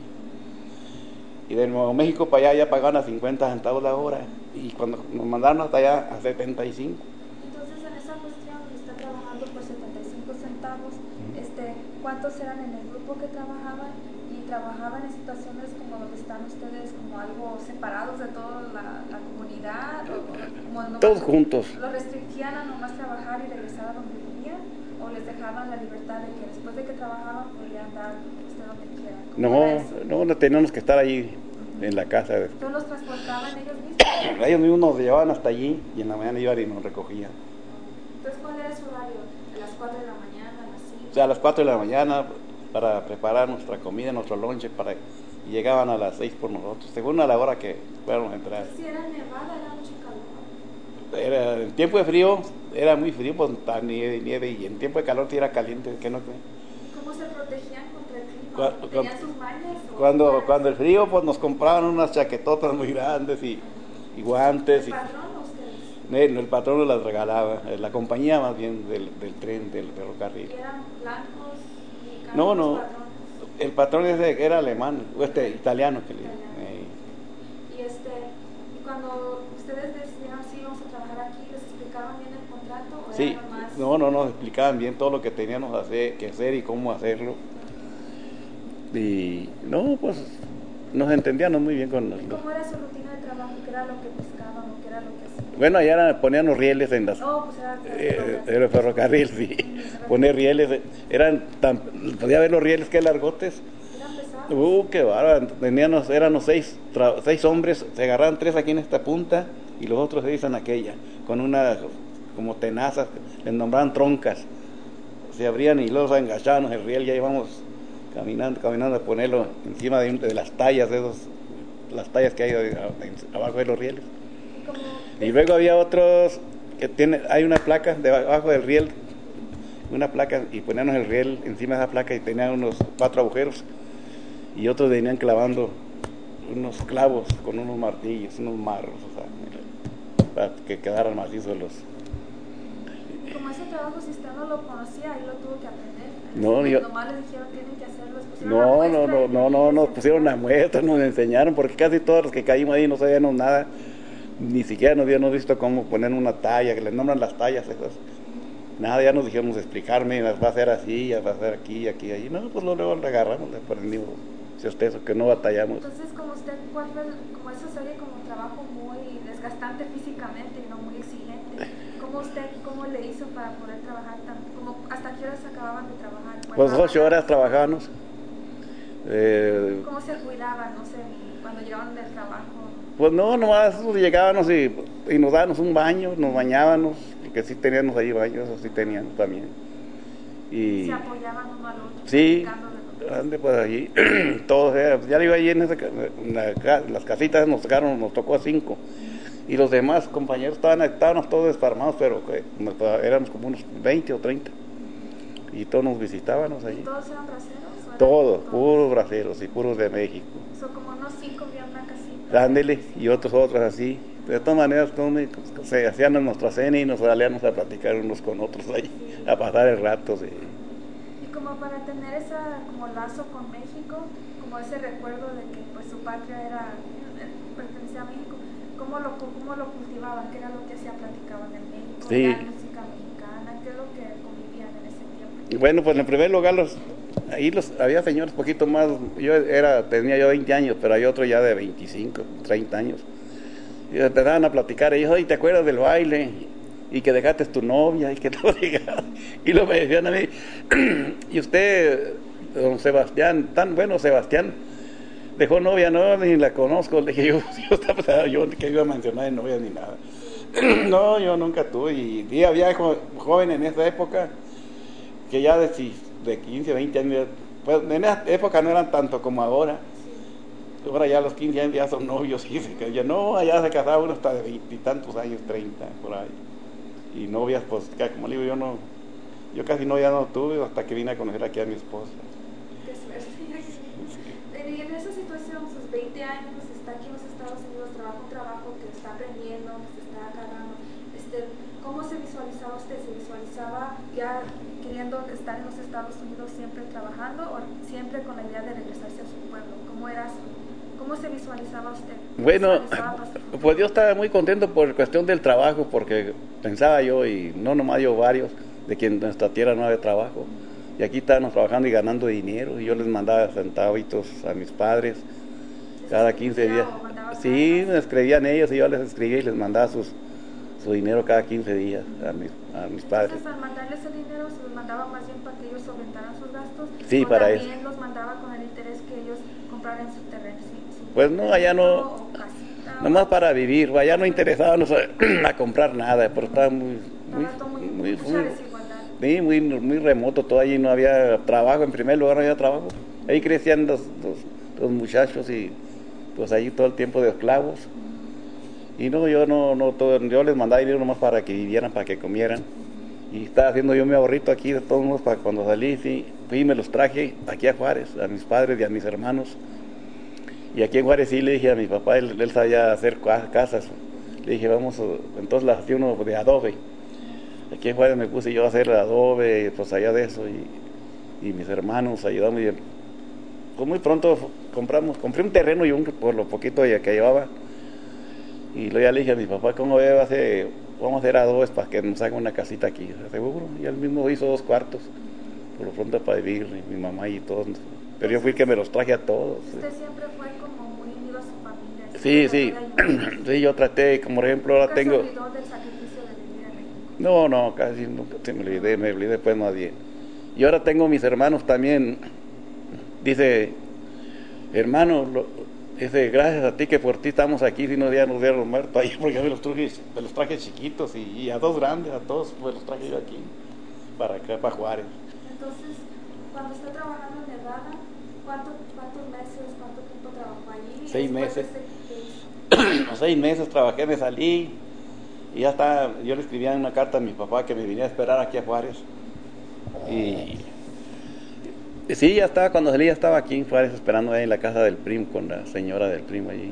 Y de Nuevo México para allá ya pagaban a cincuenta centavos la hora. Y cuando nos mandaron hasta allá a setenta y cinco.
Entonces, en esa cuestión, está trabajando por setenta y cinco centavos. Este, ¿cuántos eran en el grupo que trabajaban? ¿Y trabajaban en situaciones como donde están ustedes, como algo separados de toda la, la comunidad? O, como nomás
Todos juntos.
¿Los restringían a nomás trabajar y regresar a donde vivían? ¿O les dejaban la libertad de que después de que trabajaban podían dar usted donde quiera? ¿Cómo
No,
era eso?
no, no teníamos que estar ahí en la casa.
¿Entonces los transportaban ellos mismos?
Ellos mismos nos llevaban hasta allí y en la mañana iban y nos recogían.
Entonces, ¿cuál era su horario? ¿A las cuatro de la mañana, a las cinco?
O sea, a las cuatro de la mañana para preparar nuestra comida, nuestro lonche, para, y llegaban a las seis por nosotros, según a la hora que fuéramos a entrar.
Si era nevada, era mucho calor.
Era, en tiempo de frío era muy frío, pues estaba nieve, nieve, y en tiempo de calor sí era caliente, ¿qué no cree?
¿Cómo se protegían contra el clima?
Cuando-
¿Tenían sus mallas? o
Cuando,
cuáles?
cuando el frío, pues nos compraban unas chaquetotas muy grandes y, y guantes.
¿El
Y,
patrón o ustedes?
el, el patrón nos las regalaba, eh, la compañía más bien del, del tren, del ferrocarril.
¿Y eran blancos, mexicanos,
No, no,
los patrones?
el patrón ese era alemán, o este italiano que le
Italiano.
eh,
Y este, y cuando ustedes decidieron sí, vamos a trabajar aquí, ¿les explicaban bien el contrato o
Sí,
era nomás?
no, no, nos explicaban bien todo lo que teníamos hacer, que hacer y cómo hacerlo. Y no, pues nos entendíamos muy bien con
¿Y
nosotros.
cómo era su rutina de trabajo? ¿Qué era lo que pescaban o qué era lo que hacían?
Bueno, allá era- ponían los rieles en las...
Oh, pues era
Eh, era el ferrocarril, sí. Poner rieles, eh, eran tan, podía ver los rieles que largotes.
¿Eran pesados?
Uh, qué bárbaro. Teníamos, éramos seis, tra- seis hombres, se agarraban tres aquí en esta punta y los otros se dicen aquella, con una, como tenazas, les nombraban troncas, se abrían y luego se engachaban el riel, ya íbamos caminando, caminando a ponerlo encima de, de las tallas, de esos, las tallas que hay abajo de los rieles. Y luego había otros que tiene, hay una placa debajo del riel, una placa, y poníamos el riel encima de esa placa y tenían unos cuatro agujeros, y otros venían clavando unos clavos con unos martillos, unos marros, o sea, para que quedaran macizos los.
Como ese trabajo, si usted no lo conocía, ahí lo tuvo que aprender.
No, yo,
nomás les dijeron tienen que hacerlo.
no, no, no, no, no, nos pusieron la muestra, nos enseñaron, porque casi todos los que caímos ahí no sabíamos nada, ni siquiera nos habíamos visto cómo poner una talla, que les nombran las tallas, esas. Nada, ya nos dijeron explicarme, va a ser así, ya va a ser aquí, aquí, allí. No, pues luego le agarramos, le aprendimos, si usted eso, que no batallamos.
Entonces, como usted, ¿cuál fue, como eso sería como un trabajo muy desgastante físicamente y no muy exigente? ¿Cómo usted, cómo le hizo para poder trabajar tan, como, hasta qué horas acababan de trabajar?
Pues ocho horas trabajábamos. Eh,
¿Cómo se cuidaban, no sé, cuando llegaban del trabajo?
Pues no, nomás llegábamos y, y nos dábamos un baño, nos bañábamos, porque sí teníamos ahí baños, eso sí teníamos también. Y
¿se apoyaban uno al otro?
Sí, grande pues allí, todos, eh, ya digo, allí en, esa, en la, las casitas nos tocaron, nos tocó a cinco, y los demás compañeros estaban, estábamos todos desparmados, pero que, éramos como unos veinte o treinta, y todos nos visitábamos allí.
¿Y todos eran braceros?
Todos, puros braceros y puros de México.
Son como unos cinco había una casita.
Ándele, y otros otros así. De todas maneras, todos se hacían en nuestra cena y nos salíamos a platicar unos con otros ahí, a pasar el rato. Sí.
Y como para tener ese como lazo con México, como ese recuerdo de que pues su patria era, pertenecía a México, ¿cómo lo, cómo lo cultivaban? ¿Qué era lo que hacía? Platicaban en México,
sí.
la música mexicana, ¿qué es lo que convivían en ese tiempo?
Bueno, pues en primer lugar los ahí los, había señores poquito más, yo era, tenía yo veinte años, pero hay otro ya de veinticinco, treinta años. Y empezaban a platicar, ellos, oye, ¿te acuerdas del baile? Y que dejaste tu novia, y que todo diga. Y luego me decían a mí, y usted, don Sebastián, tan bueno Sebastián, dejó novia, no, ni la conozco. Le dije, yo, yo, estaba, yo que iba a mencionar de novia ni nada. No, yo nunca tuve, y, y había jo, joven en esa época, que ya de, de quince, veinte años, pues en esa época no eran tanto como ahora. Ahora ya a los quince años ya son novios y se ya no, allá se casaba uno hasta de veintitantos años, treinta, por ahí. Y novias, pues, como le digo, yo no, yo casi novia no tuve hasta que vine a conocer aquí a mi esposa.
Qué suerte. Y en esa situación, sus veinte años, está aquí en los Estados Unidos, trabaja un trabajo que está aprendiendo, que se está agarrando. Este, ¿Cómo se visualizaba usted? ¿Se visualizaba ya queriendo estar en los Estados Unidos siempre trabajando o siempre con la idea de regresarse a su pueblo? ¿Cómo era su, cómo se visualizaba usted?
Bueno, pues yo estaba muy contento por cuestión del trabajo, porque pensaba yo, y no nomás yo, varios, de que en nuestra tierra no había trabajo. Y aquí estábamos trabajando y ganando dinero, y yo les mandaba centavitos a mis padres cada quince días. Sí, me escribían ellos y yo les escribía y les mandaba sus su dinero cada quince días a mis, a mis padres.
Entonces, al mandarles el dinero, ¿se los mandaba más bien para que ellos solventaran sus gastos?
Sí,
¿o
para
también
eso.
También los mandaba con el interés que ellos compraran su terreno? Su, su
pues no, allá no, nomás para vivir, allá no interesábamos a, a comprar nada, pero estaba muy, muy, muy, muy, muy, muy, muy remoto, todo allí no había trabajo, en primer lugar no había trabajo. Ahí crecían los, los, los muchachos y pues allí todo el tiempo de esclavos. Y no, yo no, no todo, yo les mandaba dinero nomás para que vivieran, para que comieran. Y estaba haciendo yo mi ahorrito aquí de todos modos para cuando salí, sí, fui y me los traje aquí a Juárez, a mis padres y a mis hermanos. Y aquí en Juárez sí le dije a mi papá, él, él sabía hacer casas. Le dije, vamos, entonces las hacía uno de adobe. Aquí en Juárez me puse yo a hacer adobe, pues allá de eso, y, y mis hermanos ayudamos. Y pues muy pronto compramos, compré un terreno y un, por lo poquito que llevaba. Y luego ya le dije a mi papá, ¿cómo ve? Va a hacer, vamos a hacer adobes para que nos haga una casita aquí, seguro. Y él mismo hizo dos cuartos, por lo pronto para vivir, y mi mamá y todos. Pero yo fui el que me los traje a todos.
Usted sí. Siempre fue como muy unido a su familia.
Sí, sí, sí, yo traté, como por ejemplo ahora tengo...
¿Nunca se olvidó del sacrificio de vivir en México?
No, no, casi nunca se me olvidé, me olvidé pues más bien. Y ahora tengo mis hermanos también, dice, hermano, lo, Dice, gracias a ti que por ti estamos aquí, si no ya nos dieron muerto ahí, porque yo me los traje, me los traje chiquitos y, y a dos grandes, a todos pues los traje yo aquí, para acá, para Juárez.
Entonces, cuando está trabajando en Nevada, ¿cuánto, ¿cuántos meses, cuánto tiempo trabajó allí?
Seis meses.
De...
Los seis meses trabajé, me salí y ya está, yo le escribía una carta a mi papá que me viniera a esperar aquí a Juárez. Y sí, ya estaba, cuando salí ya estaba aquí en Juárez esperando ahí en la casa del primo, con la señora del primo allí.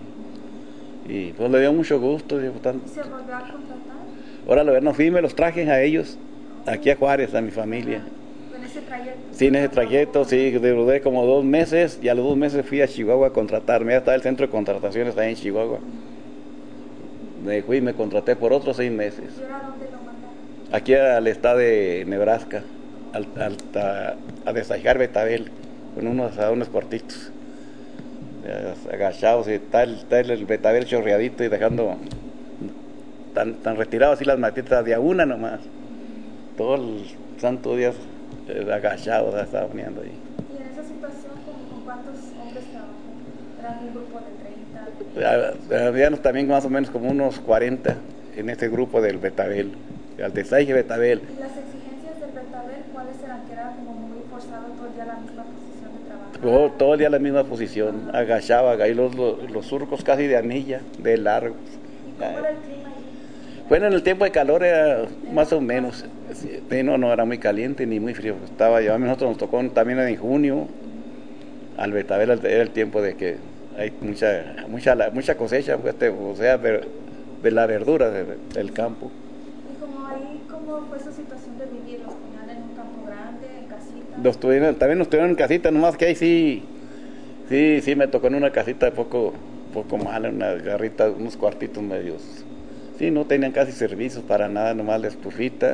Y pues le dio mucho gusto. Digo, tan...
¿Y se volvió a contratar?
Ahora lo no fui, me los traje a ellos, aquí a Juárez, a mi familia.
¿En ese trayecto?
Sí, en ese trayecto, sí, duré como dos meses y a los dos meses fui a Chihuahua a contratarme. Ya estaba el centro de contrataciones ahí en Chihuahua. Me fui y me contraté por otros seis meses.
¿Y era dónde lo mandaron?
Aquí al estado de Nebraska, al, al, a, a desajar Betabel, con unos, a unos cuartitos, agachados, y tal, tal el Betabel chorreadito y dejando tan, tan retirados así las matitas de a una nomás. Todo el santo día eh, agachados estaba poniendo ahí.
¿Y en esa situación con, con cuántos hombres trabajó? ¿Eran un grupo de treinta?
Habíamos también más o menos como unos cuarenta en este grupo del Betabel, al desaje Betabel.
¿Y las exigencias del Betabel cuáles eran? Que era como muy forzado todo el día la misma posición de trabajo.
Todo, todo el día la misma posición, uh-huh. Agachaba, ahí los, los, los surcos casi de anilla, de largos.
¿Y cómo era el clima allí?
Bueno, en el tiempo de calor era más o menos, sí, no, no era muy caliente ni muy frío, estaba yo, a nosotros nos tocó también en junio, al Betabel era el tiempo de que hay mucha mucha mucha cosecha, pues, o sea, de, de la verdura de, del campo.
¿Y como ahí, cómo fue su situación de vivir? ¿Los tenían en un campo grande, en casita?
Los tuvieron, también nos tuvieron en casita, nomás que ahí sí, sí, sí me tocó en una casita poco, poco mala, una garrita, unos cuartitos medios. Sí, no tenían casi servicios para nada, nomás la estufita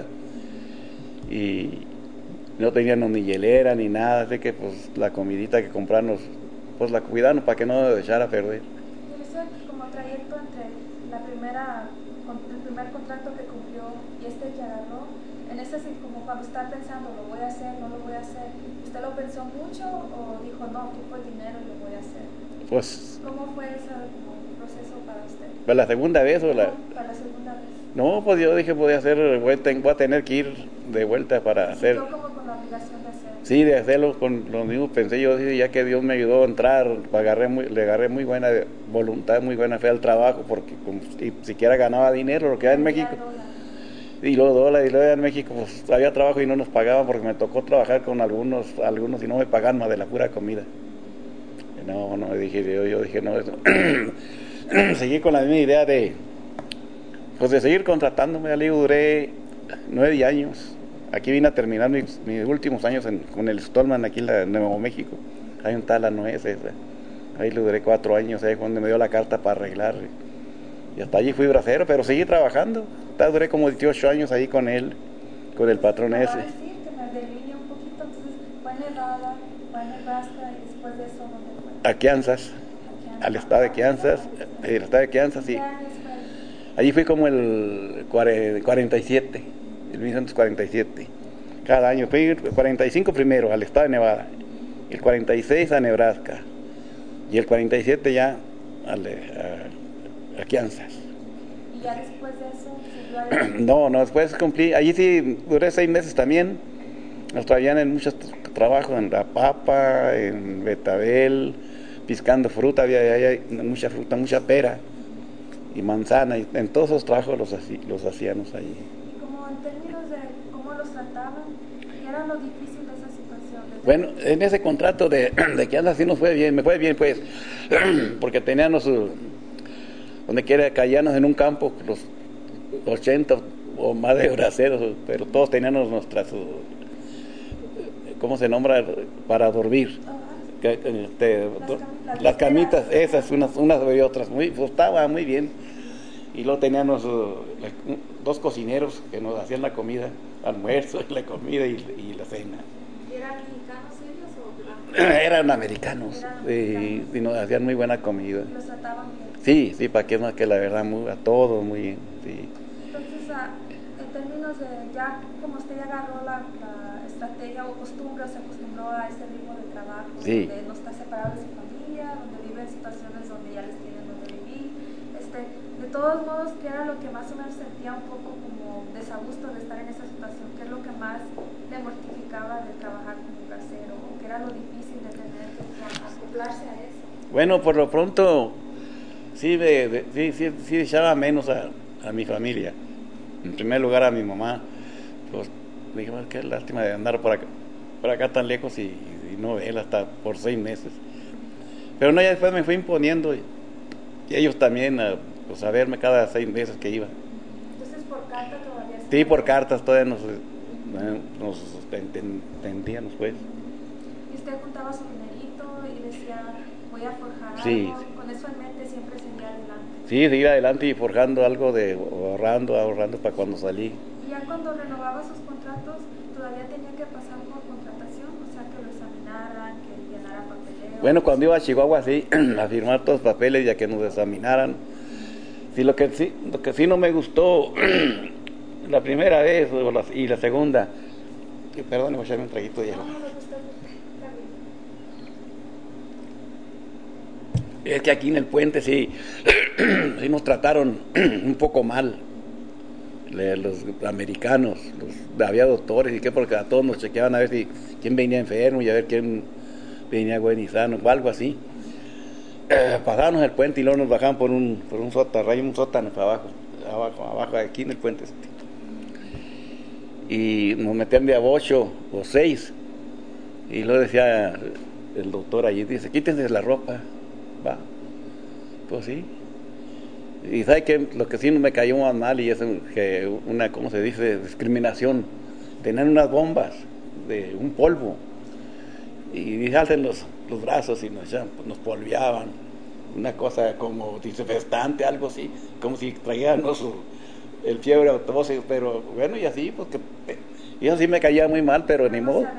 y no tenían ni hielera ni nada, así que pues la comidita que comprarnos, pues la cuidaron para que no echara a perder.
Y eso como trayecto entre la primera, el primer contrato que cumplió y este que agarró, en ese sí, como cuando está pensando, lo voy a hacer, no lo voy a hacer, ¿usted lo pensó mucho o dijo, no, ocupo el dinero y lo voy a hacer?
Pues,
¿cómo fue ese proceso para usted?
¿Para la segunda vez o la...?
Para la segunda vez.
No, pues yo dije, voy a hacer, voy a, voy a tener que ir de vuelta para hacer...
Yo como con la obligación de hacerlo.
Sí, de hacerlo con lo mismo pensé yo, ya que Dios me ayudó a entrar, agarré muy, le agarré muy buena voluntad, muy buena fe al trabajo, porque como, si siquiera ganaba dinero, lo que era en México. Y luego dólares, y luego en México pues había trabajo y no nos pagaban porque me tocó trabajar con algunos, algunos y no me pagaban más de la pura comida. No, no, dije yo, yo dije no, eso. Seguí con la misma idea de, pues de seguir contratándome, ya le digo, duré nueve años. Aquí vine a terminar mis, mis últimos años en, con el Stallman aquí en, la, en Nuevo México. Hay un tal la nuez esa. Ahí le duré cuatro años, ahí cuando me dio la carta para arreglar. Y hasta allí fui bracero, pero seguí trabajando. Hasta duré como dieciocho años ahí con él, con el patrón
ese.
ese.
Decir que me delinea un poquito, entonces fue en Nevada, fue en Nebraska y después de eso, ¿dónde fue?
A Kansas, al estado de Kansas, el estado de Kansas, sí. Allí fui como el cuarenta y siete, el mil novecientos cuarenta y siete. Cada año fui cuarenta y cinco primero al estado de Nevada, el cuarenta y seis a Nebraska y el cuarenta y siete ya al, a, a Kansas.
¿Y ya después de eso siguió?
No, no, después cumplí, allí sí duré seis meses también. Nos traían en muchos trabajos, en la papa, en Betabel, piscando fruta, había, había mucha fruta, mucha pera y manzana, y en todos esos trabajos los, los hacíamos allí.
Y como en términos de cómo los trataban, ¿qué era lo difícil de esa situación? De
bueno, en ese contrato de, de que anda así nos fue bien, me fue bien pues, porque teníamos, donde quiera, callanos en un campo, los ochenta o más de braceros, pero todos teníamos nuestras, ¿cómo se nombra? Para dormir. Que, este, las, las camitas, esas, unas, unas y otras, muy, pues, estaba muy bien. Y luego teníamos uh, dos cocineros que nos hacían la comida, almuerzo, la comida y, y la cena.
¿Eran mexicanos ellos o...?
Eran americanos, Eran americanos. Y, y nos hacían muy buena comida.
¿Los trataban bien?
Sí, sí, para que más que la verdad, muy, a todos muy bien, sí.
Entonces, a, en términos de ya, como usted ya agarró la, la estrategia o costumbre, o se acostumbró a ese ritmo de trabajo,
sí.
Donde no está separado de su familia, donde vive en situaciones donde todos modos, ¿qué era lo que más o menos sentía un poco como desagusto de estar en esa situación? ¿Qué es lo que más le mortificaba de trabajar como bracero? ¿O qué era lo difícil de tener que acoplarse a eso?
Bueno, por lo pronto, sí, de, de, sí, sí, sí echaba menos a, a mi familia. En primer lugar a mi mamá. Pues dije, bueno, qué lástima de andar por acá, por acá tan lejos y, y no verla hasta por seis meses. Pero no, ya después me fui imponiendo y, y ellos también a, pues, a verme cada seis meses que iba.
Entonces por carta todavía
sí, por cartas todavía nos, nos entendíamos pues.
¿Y usted juntaba su dinerito y decía, voy a forjar
sí,
algo? Con eso en mente siempre seguía adelante.
Sí, seguir adelante y forjando algo, de ahorrando, ahorrando para cuando salí.
¿Y ya cuando renovaba sus contratos, todavía tenía que pasar por contratación? O sea, que lo examinaran, que llenara papeleo.
Bueno, cuando iba a Chihuahua, sí, a firmar todos los papeles y a que nos examinaran. Sí, lo que sí, lo que sí no me gustó la primera vez o la, y la segunda, que, perdón, voy a echarme un traguito de hielo.
No, no, no, está bien.
Es que aquí en el puente sí, sí nos trataron un poco mal. Los americanos, los, había doctores y qué, porque a todos nos chequeaban a ver si quién venía enfermo y a ver quién venía bueno y sano o algo así. Eh, pasábamos el puente y luego nos bajaban por un por un sótano, un sótano para abajo, abajo, abajo aquí en el puente. Y nos metían de a ocho o seis. Y luego decía el doctor allí, dice, quítense la ropa. Va, pues sí. Y sabe que lo que sí no me cayó más mal y es que una, ¿cómo se dice? Discriminación. Tenían unas bombas de un polvo y alzan los, los brazos y nos, nos polveaban. Una cosa como desinfectante, algo así, como si traíamos el fiebre autobús, pero bueno, y así, pues que, y eso sí me caía muy mal, pero ni modo.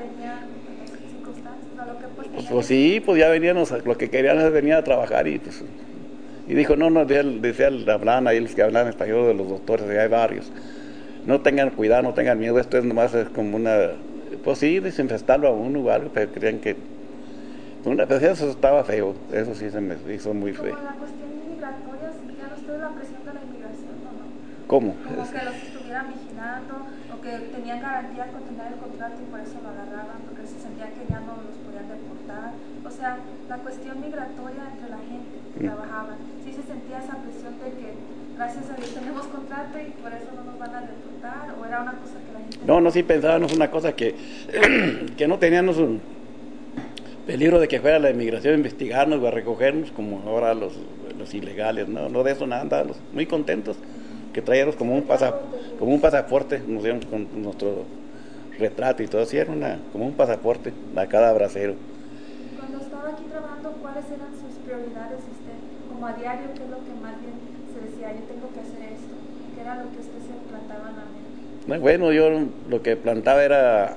Pues, pues sí, pues ya veníamos, lo que querían es venir a trabajar y pues... Y dijo, no, no, decía, hablaban ahí los que hablan español de los doctores, hay varios. No tengan cuidado, no tengan miedo, esto es nomás es como una... Pues sí, desinfestarlo a uno o algo, pero creían que... Una, pues eso estaba feo, eso sí se me hizo muy feo.
Como la cuestión migratoria, ¿sentían ustedes la presión de la inmigración o no?
¿Cómo?
Como es... que los estuvieran vigilando o que tenían garantía con tener el contrato y por eso lo agarraban, porque se sentían que ya no los podían deportar. O sea, la cuestión migratoria entre la gente que mm. trabajaba, sí se sentía esa presión de que gracias a Dios tenemos contrato y por eso no nos van a deportar, o era una cosa que la gente...
No, no, sí pensábamos una cosa que, que no teníamos un peligro de que fuera la inmigración a investigarnos o a recogernos como ahora los, los ilegales, no, no de eso nada, andábamos muy contentos que traíamos como un pasaporte, como un pasaporte, nos dieron con nuestro retrato y todo, así era una, como un pasaporte a cada bracero.
Cuando estaba aquí trabajando, ¿cuáles eran sus prioridades usted? Como a diario, ¿qué es lo que más bien se decía, yo tengo que hacer esto? ¿Qué era lo que usted se plantaba en la mente?
Bueno, yo lo que plantaba era,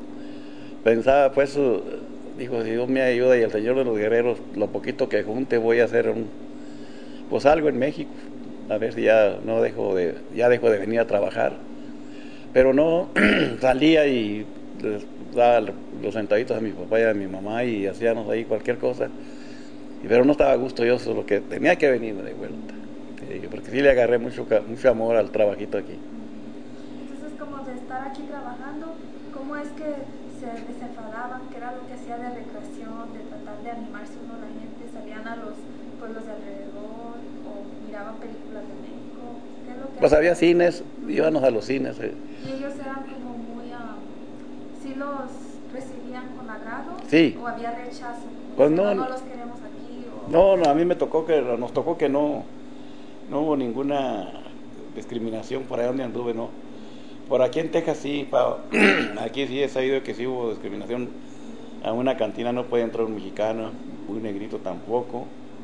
pensaba pues, dijo, si Dios me ayuda y el Señor de los guerreros, lo poquito que junte voy a hacer un, pues algo en México, a ver si ya no dejo de, ya dejo de venir a trabajar. Pero no, salía y les daba los centavitos a mi papá y a mi mamá y hacíamos ahí cualquier cosa. Pero no estaba a gusto yo, solo que tenía que venirme de vuelta. Porque sí le agarré mucho, mucho amor al trabajito aquí.
Entonces, como de estar aquí trabajando, ¿cómo es que se desenfadaban? ¿Qué era lo que hacía de recreación, de tratar de animarse uno a la gente? ¿Salían a los pueblos de alrededor o miraban películas de México? ¿Qué es lo que
pues había cines, íbamos a los cines. Eh.
¿Y ellos eran como muy, um, sí los recibían con agrado?
Sí.
¿O había rechazo?
Pues no,
no los queremos aquí. O...
No, no, a mí me tocó que, nos tocó que no, no hubo ninguna discriminación por ahí donde anduve, no. Por aquí en Texas sí, pa, aquí sí he sabido que sí hubo discriminación. A una cantina no puede entrar un mexicano, un negrito tampoco.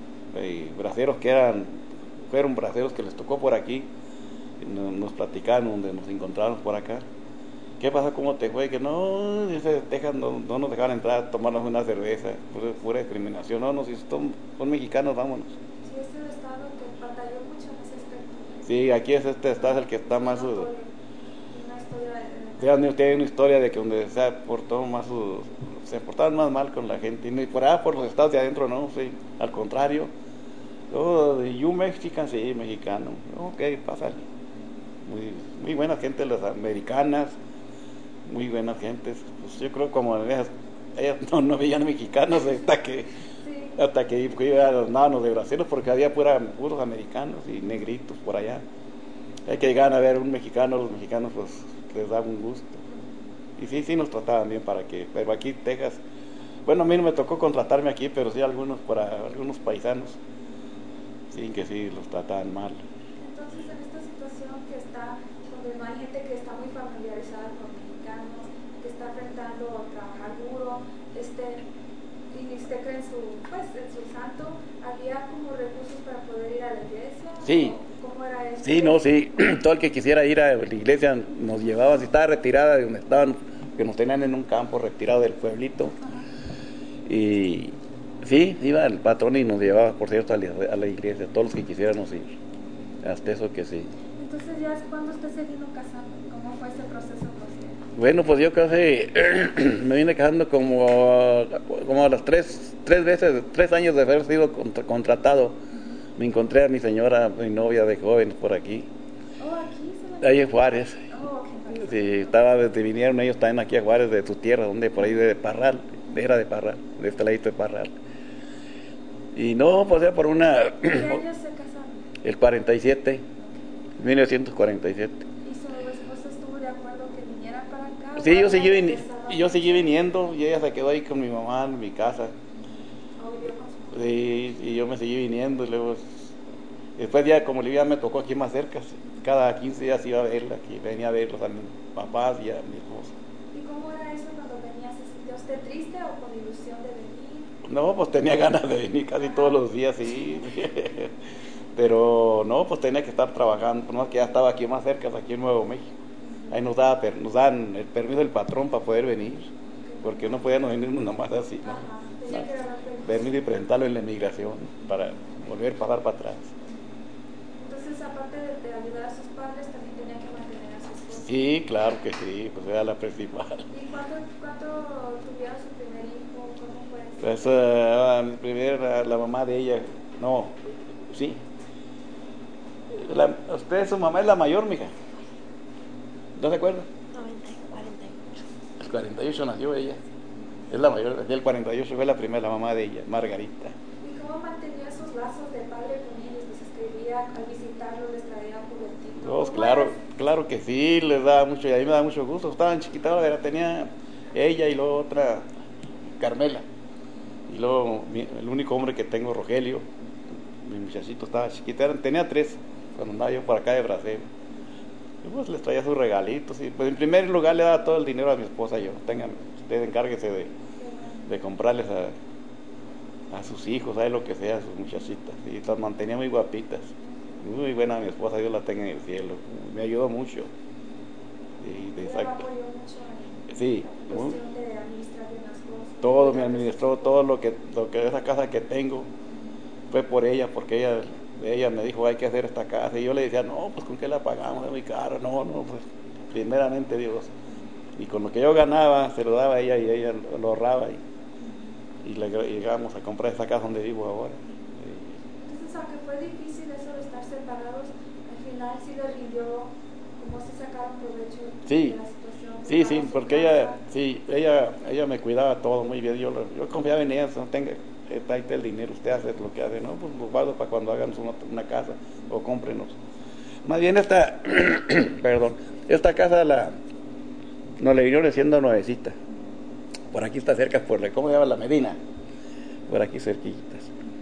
Y braceros que eran, fueron braceros que les tocó por aquí, nos, nos platicaron donde nos encontramos por acá. ¿Qué pasa? ¿Cómo te fue? Que no, dice Texas no, no nos dejaron entrar a tomarnos una cerveza, pura, pura discriminación. No, no, si son, son mexicanos, vámonos.
Sí, es el estado que batalló mucho en ese aspecto.
Sí, aquí es este estado el que está más...
Una, uh, una historia de...
Usted hay una historia de que donde se portó más, uh, se portaban más mal con la gente. Y por allá, por los estados de adentro, no, sí, al contrario. Oh, de You Mexican, sí, mexicano. Ok, pásale. Muy, muy buenas gentes las americanas, muy buenas gentes. Pues yo creo como ellas, ellas no, no veían mexicanos hasta que
Sí.
hasta que iba a los nanos de Brasil, porque había pura, puros americanos y negritos por allá. Hay que llegar a ver un mexicano, los mexicanos pues les daba un gusto. Y sí, sí nos trataban bien para que, pero aquí Texas, bueno, a mí no me tocó contratarme aquí, pero sí algunos para algunos paisanos, sí que sí los trataban mal.
Entonces, en esta situación que está, donde no hay gente que está muy familiarizada con mexicanos, que está enfrentando trabajar duro, este, y usted cree en su, pues, en su santo, ¿había como recursos para poder ir a la iglesia?
Sí,
¿O ¿Cómo era eso?
sí, no, sí, todo el que quisiera ir a la iglesia nos llevaba, si estaba retirada de donde estaban, que nos tenían en un campo retirado del pueblito.
Ajá.
Y sí, iba el patrón y nos llevaba, por cierto, a la, a la iglesia, todos los que quisiéramos ir. Hasta eso que sí.
Entonces, ¿ya es cuando usted se vino casando? ¿Cómo fue ese proceso para usted?
Bueno, pues yo casi me vine casando como, como a las tres, tres veces, tres años de haber sido contra, contratado. Me encontré a mi señora, mi novia de joven por aquí.
Oh, aquí se va.
Ahí en Juárez.
Oh, ok.
Sí, estaba desde vinieron ellos también aquí a Juárez de su tierra, donde por ahí de Parral, era de Parral, de este ladito de Parral. Y no, pues ya por una
¿Qué años se casaron?
el cuarenta y siete, mil novecientos cuarenta y siete.
¿Y su esposa estuvo de acuerdo que viniera para acá?
Sí, yo
¿O
seguí,
ella
vini-
regresaba
yo seguí
mucho?
viniendo y ella se quedó ahí con mi mamá en mi casa.
¿O vivió con su mamá?
Sí, y yo me seguí viniendo y luego después ya como ya me tocó aquí más cerca, cada quince días iba a verla, aquí venía a verlos a mis papás y a mi esposa.
¿Y cómo era eso cuando venía? ¿Se sentía usted triste o con ilusión de venir?
No, pues tenía ganas de venir casi todos los días, sí. Pero no, pues tenía que estar trabajando, no, que ya estaba aquí más cerca, aquí en Nuevo México. Ahí nos, daba, nos dan el permiso del patrón para poder venir, porque no podíamos venir nomás así, ¿no?
Ajá, tenía
No.
que agarrar permiso.
Permiso y presentarlo en la inmigración para volver a pasar para atrás.
Entonces, aparte de, de ayudar a sus padres, también tenía que mantener a su esposa.
Sí, claro que sí, pues era la principal.
¿Y cuándo, cuándo tuvieron su primer hijo? ¿Cómo fue eso?
Pues uh, mi primera, la mamá de ella, no, sí. La, usted, su mamá es la mayor, mija. ¿No se acuerda?
noventa, cuarenta y ocho.
El cuarenta y ocho nació ella. Es la mayor, el cuarenta y ocho fue la primera, la mamá de ella, Margarita.
¿Y cómo mantenía esos lazos de padre con ellos? ¿Les escribía al visitarlos, les traía un juguetito?
Todos,
¿Cómo
claro,
era eso?
claro que sí, les daba mucho, y a mí me da mucho gusto. Estaban chiquitas, era, tenía ella y luego otra, Carmela. Y luego mi- el único hombre que tengo, Rogelio, mi muchachito estaba chiquito, eran- tenía tres cuando andaba yo por acá de Brasil. Y pues les traía sus regalitos. Y pues en primer lugar le daba todo el dinero a mi esposa yo. Tengan, usted encárguese de, de comprarles a, a sus hijos, a lo que sea, a sus muchachitas. Y las mantenía muy guapitas. Muy buena mi esposa, Dios la tenga en el cielo. Me ayudó mucho. Y de,
Ella lo apoyó mucho en
sí,
la
muy-
cuestión de administrar bien las cosas.
todo me administró, todo lo que, lo que esa casa que tengo fue por ella, porque ella, ella me dijo hay que hacer esta casa. Y yo le decía, no, pues con qué la pagamos, es muy caro. No, no, pues primeramente Dios. Y con lo que yo ganaba, se lo daba a ella y ella lo, lo ahorraba. Y, y le llegamos a comprar esa casa donde vivo ahora.
Entonces, aunque fue difícil eso de estar separados, al final sí le rindió, como se sacaron provecho
Sí.
de la situación.
Sí, sí,
Separaron su
porque ella,
casa.
sí, ella, ella me cuidaba todo muy bien. Yo, lo- yo confiaba en ella, no tenga, eh, tráete el dinero, usted hace lo que hace, ¿no? Pues lo guardo para cuando hagamos una, una casa o cómprenos. Más bien esta, perdón, esta casa la, nos le vinieron siendo nuevecita. Por aquí está cerca, por la, ¿cómo se llama? La Medina. Por aquí cerquitas.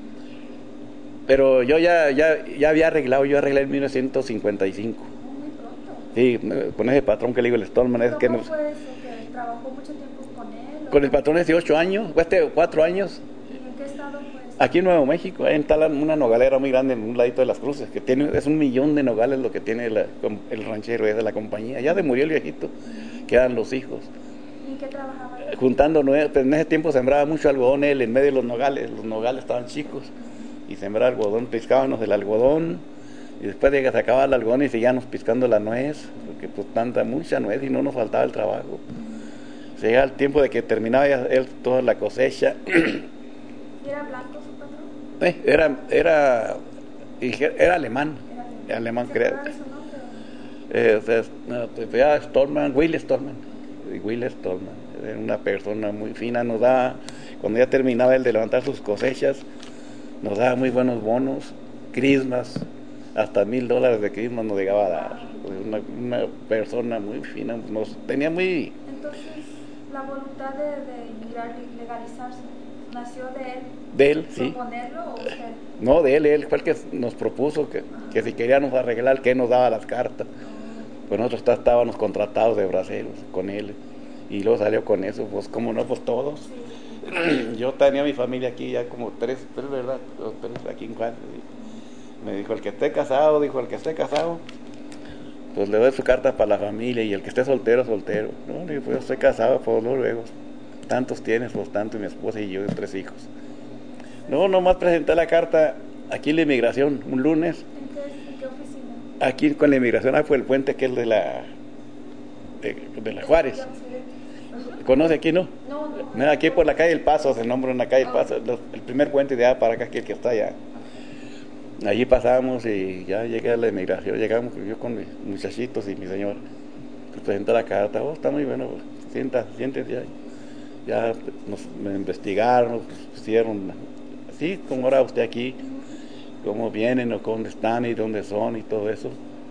Pero yo ya, ya, ya había arreglado, yo arreglé en mil novecientos cincuenta y cinco.
Muy pronto.
Sí, con ese patrón que le digo, el Stallman, es que
¿Cómo
nos,
fue eso? ¿Que trabajó mucho tiempo con él? ¿O
con el patrón es de ocho años, o este cuatro años,
¿Y en qué estado fue eso?
aquí en Nuevo México, ahí está la- una nogalera muy grande en un ladito de las cruces, que tiene, es un millón de nogales lo que tiene la- el ranchero es de la compañía. Ya se murió el viejito, quedan los hijos.
¿Y en qué trabajaba?
Juntando nueve, pues en ese tiempo sembraba mucho algodón él en medio de los nogales, los nogales estaban chicos, y sembraba algodón, pescábamos el algodón, y después de que se acababa el algodón y seguíamos piscando la nuez, porque pues tanta, mucha nuez y no nos faltaba el trabajo. Se llegaba el tiempo de que terminaba ya él toda la cosecha.
¿Y era blanco su patrón?
Eh, era, era, era alemán,
Era
alemán,
¿Se
creo.
acuerdan de su nombre?
Eh, o sea, no, pues ya Stallman, Will Stallman, Will Stallman, era una persona muy fina, nos daba, cuando ya terminaba el de levantar sus cosechas, nos daba muy buenos bonos, crismas, hasta mil dólares de crismas nos llegaba a dar. Una, una persona muy fina, nos tenía muy...
Entonces, la voluntad de, de inmigrar y legalizarse, ¿nació de él?
De él, sí.
¿Proponerlo o usted?
No, de él, él fue el que nos propuso que, que si queríamos arreglar, que él nos daba las cartas. Pues nosotros tá- estábamos contratados de braceros con él. Y luego salió con eso, pues como no, pues todos.
Sí.
Yo tenía mi familia aquí ya como tres, tres, ¿verdad? Los tres aquí en Juárez. Me dijo, el que esté casado, dijo, el que esté casado, pues le doy su carta para la familia, y el que esté soltero, soltero. No, le digo, pues yo estoy casado, pues luego, luego. Tantos tienes, pues tanto, y mi esposa y yo, tres hijos. No, nomás presenté la carta aquí en la inmigración, un lunes,
¿En qué, en qué oficina?
aquí con la inmigración, ah, fue el puente que es de la, de, de la Juárez.
Yo no sé. Ajá.
¿Conoce aquí, no?
No, no.
No, aquí por la calle El Paso, se nombra una calle El Paso, los- el primer puente de allá para acá, que el que está allá. Allí pasamos y ya llegué a la inmigración, llegamos yo con mis muchachitos y mi señor. Pues presenté la carta, oh, está muy bueno, pues, sienta, siéntese ya. Ya nos me investigaron, nos pusieron, así como ahora usted aquí, cómo vienen o dónde están y dónde son y todo eso.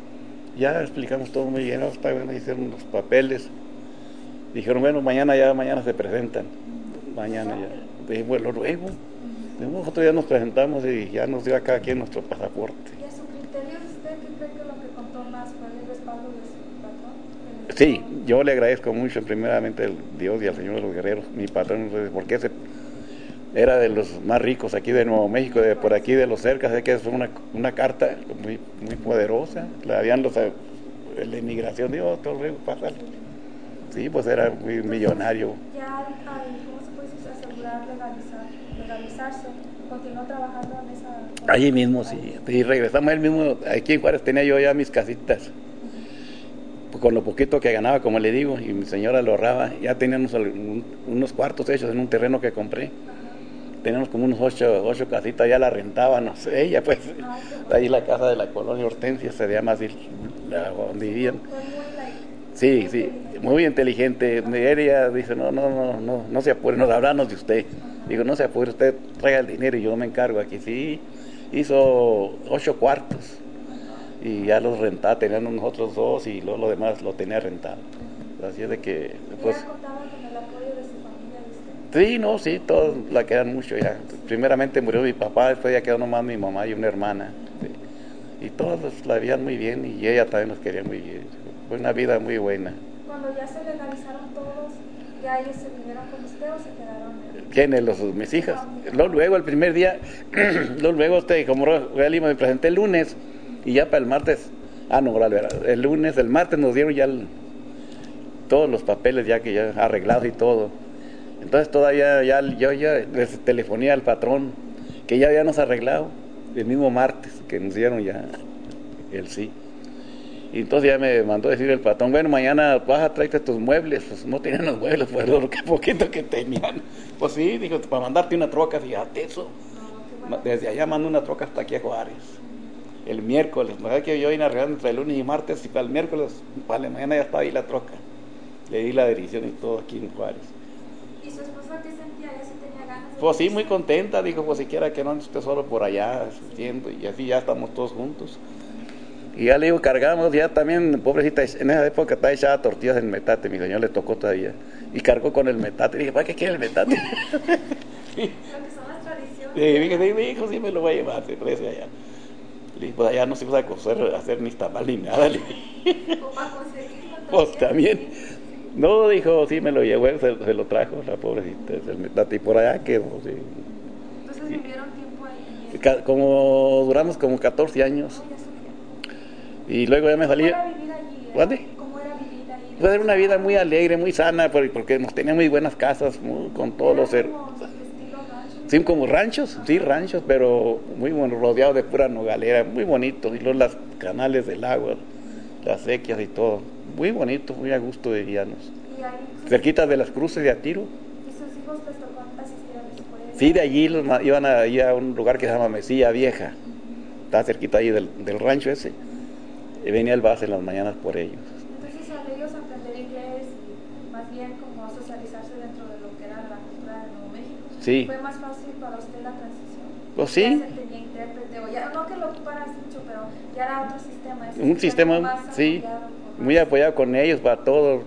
Ya explicamos todo muy bien, oh, está bueno, hicieron los papeles. Dijeron, bueno, mañana ya, mañana se presentan. Mañana ya. Dije, bueno, luego. Nosotros ya nos presentamos y ya nos dio a cada quien nuestro pasaporte.
¿Y a su criterio usted qué cree que lo que contó más fue el respaldo de su patrón? ¿El
Sí,
respaldo?
yo le agradezco mucho primeramente al Dios y al Señor de los Guerreros, mi patrón, porque ese era de los más ricos aquí de Nuevo México, de por aquí de los cercas, sé que fue una, una carta muy, muy poderosa, la habían los, la inmigración, digo, todo luego pásale. Sí, pues era muy millonario.
Ya al, al- ¿cómo se puede decir? Asegurar legalizar, legalizarse, continuó trabajando en esa...
Allí mismo, sí. Y regresamos él mismo. Aquí en Juárez tenía yo ya mis casitas. Pues con lo poquito que ganaba, como le digo, y mi señora lo ahorraba. Ya teníamos algún- unos cuartos hechos en un terreno que compré. Teníamos como unos ocho, ocho casitas, ya la rentábamos. Ella, pues, ahí la casa de la colonia Hortensia, se llama así, la, donde vivían.
Fue muy, like,
Sí, sí, muy inteligente. Ella dice, no, no, no, no, no se apure, nos hablamos de usted. Digo, no se apure, usted traiga el dinero y yo me encargo aquí. Sí, hizo ocho cuartos y ya los rentaba, tenían nosotros dos y luego lo demás lo tenía rentado. Así es de que, pues...
¿Ella contaba con el apoyo de su familia de usted?
Sí, no, sí, todos la quedan mucho ya. Primeramente murió mi papá, después ya quedó nomás mi mamá y una hermana. Sí. Y todos la veían muy bien y ella también los quería muy bien. Fue una vida muy buena.
Cuando ya se legalizaron todos, ¿ya ellos se vinieron con usted o se quedaron en...
¿Quiénes? Los, mis hijas. Luego, luego, el primer día, luego, luego usted, como Lima, me presenté el lunes y ya para el martes, ah, no, el lunes, el martes nos dieron ya el, todos los papeles ya que ya arreglados y todo. Entonces todavía ya, yo ya les telefoné al patrón que ya habíamos arreglado el mismo martes que nos dieron ya el sí. Y entonces ya me mandó decir el patrón, bueno, mañana vas a traerte tus muebles. Pues no tenían los muebles, pues lo que poquito que tenían. Pues sí, dijo, para mandarte una troca, fíjate eso. Desde allá mando una troca hasta aquí a Juárez. El miércoles, ¿no es que yo vine arreglando entre el lunes y martes? Y para el miércoles, para la mañana ya estaba ahí la troca. Le di la dirección y todo aquí en Juárez.
¿Y su esposa qué sentía? ¿Ya sí tenía ganas de...
Pues sí, muy contenta, dijo, pues siquiera que no esté solo por allá, siendo, y así ya estamos todos juntos. Y ya le digo, cargamos, ya también, pobrecita, en esa época estaba echada tortillas en metate, mi señor le tocó todavía, y cargó con el metate, y dije, ¿para qué quiere el metate?
Lo que son las tradiciones.
Y dije, mi hijo sí me lo voy a llevar, se parece allá. Le dije, pues allá no se usa a coser, a hacer ni tamal ni nada, le dije.
O para conseguirlo
Pues también. No, dijo, sí me lo llevó, él se, se lo trajo, la pobrecita, el metate, y por allá quedó, sí.
Entonces vivieron tiempo ahí. En
Ca- Como duramos como catorce años. Y luego ya me salí.
¿Cómo era vivir allí?
¿Dónde?
¿Cómo era vivir ahí?
Pues era una vida muy alegre, muy sana, por- porque nos tenía muy buenas casas, muy- con todos los...
¿Era
her-
como estilo rancho?
Sí, como ranchos, sí, ranchos, pero muy bueno, rodeados de pura nogalera, muy bonito. Y luego las canales del agua, las sequias y todo. Muy bonito, muy a gusto vivíamos.
¿Y ahí sus,
Cerquita de las cruces de Atiro.
y sus hijos les tocó asistir a la escuela?
Sí, de allí los ma- iban a, ir a un lugar que se llama Mesilla Vieja. Está cerquita ahí del, del rancho ese. Y venía el bus en las mañanas por ellos.
Entonces, al ellos aprender inglés y más bien como socializarse dentro de lo que era la cultura de Nuevo México,
Sí.
¿fue más fácil para usted la transición?
Pues
Ya
sí.
se tenía intérprete, o ya, no que lo ocuparas mucho, pero ya era otro sistema. ese
Un sistema,
más
sí,
apoyado por
muy
más-
apoyado con ellos para todo.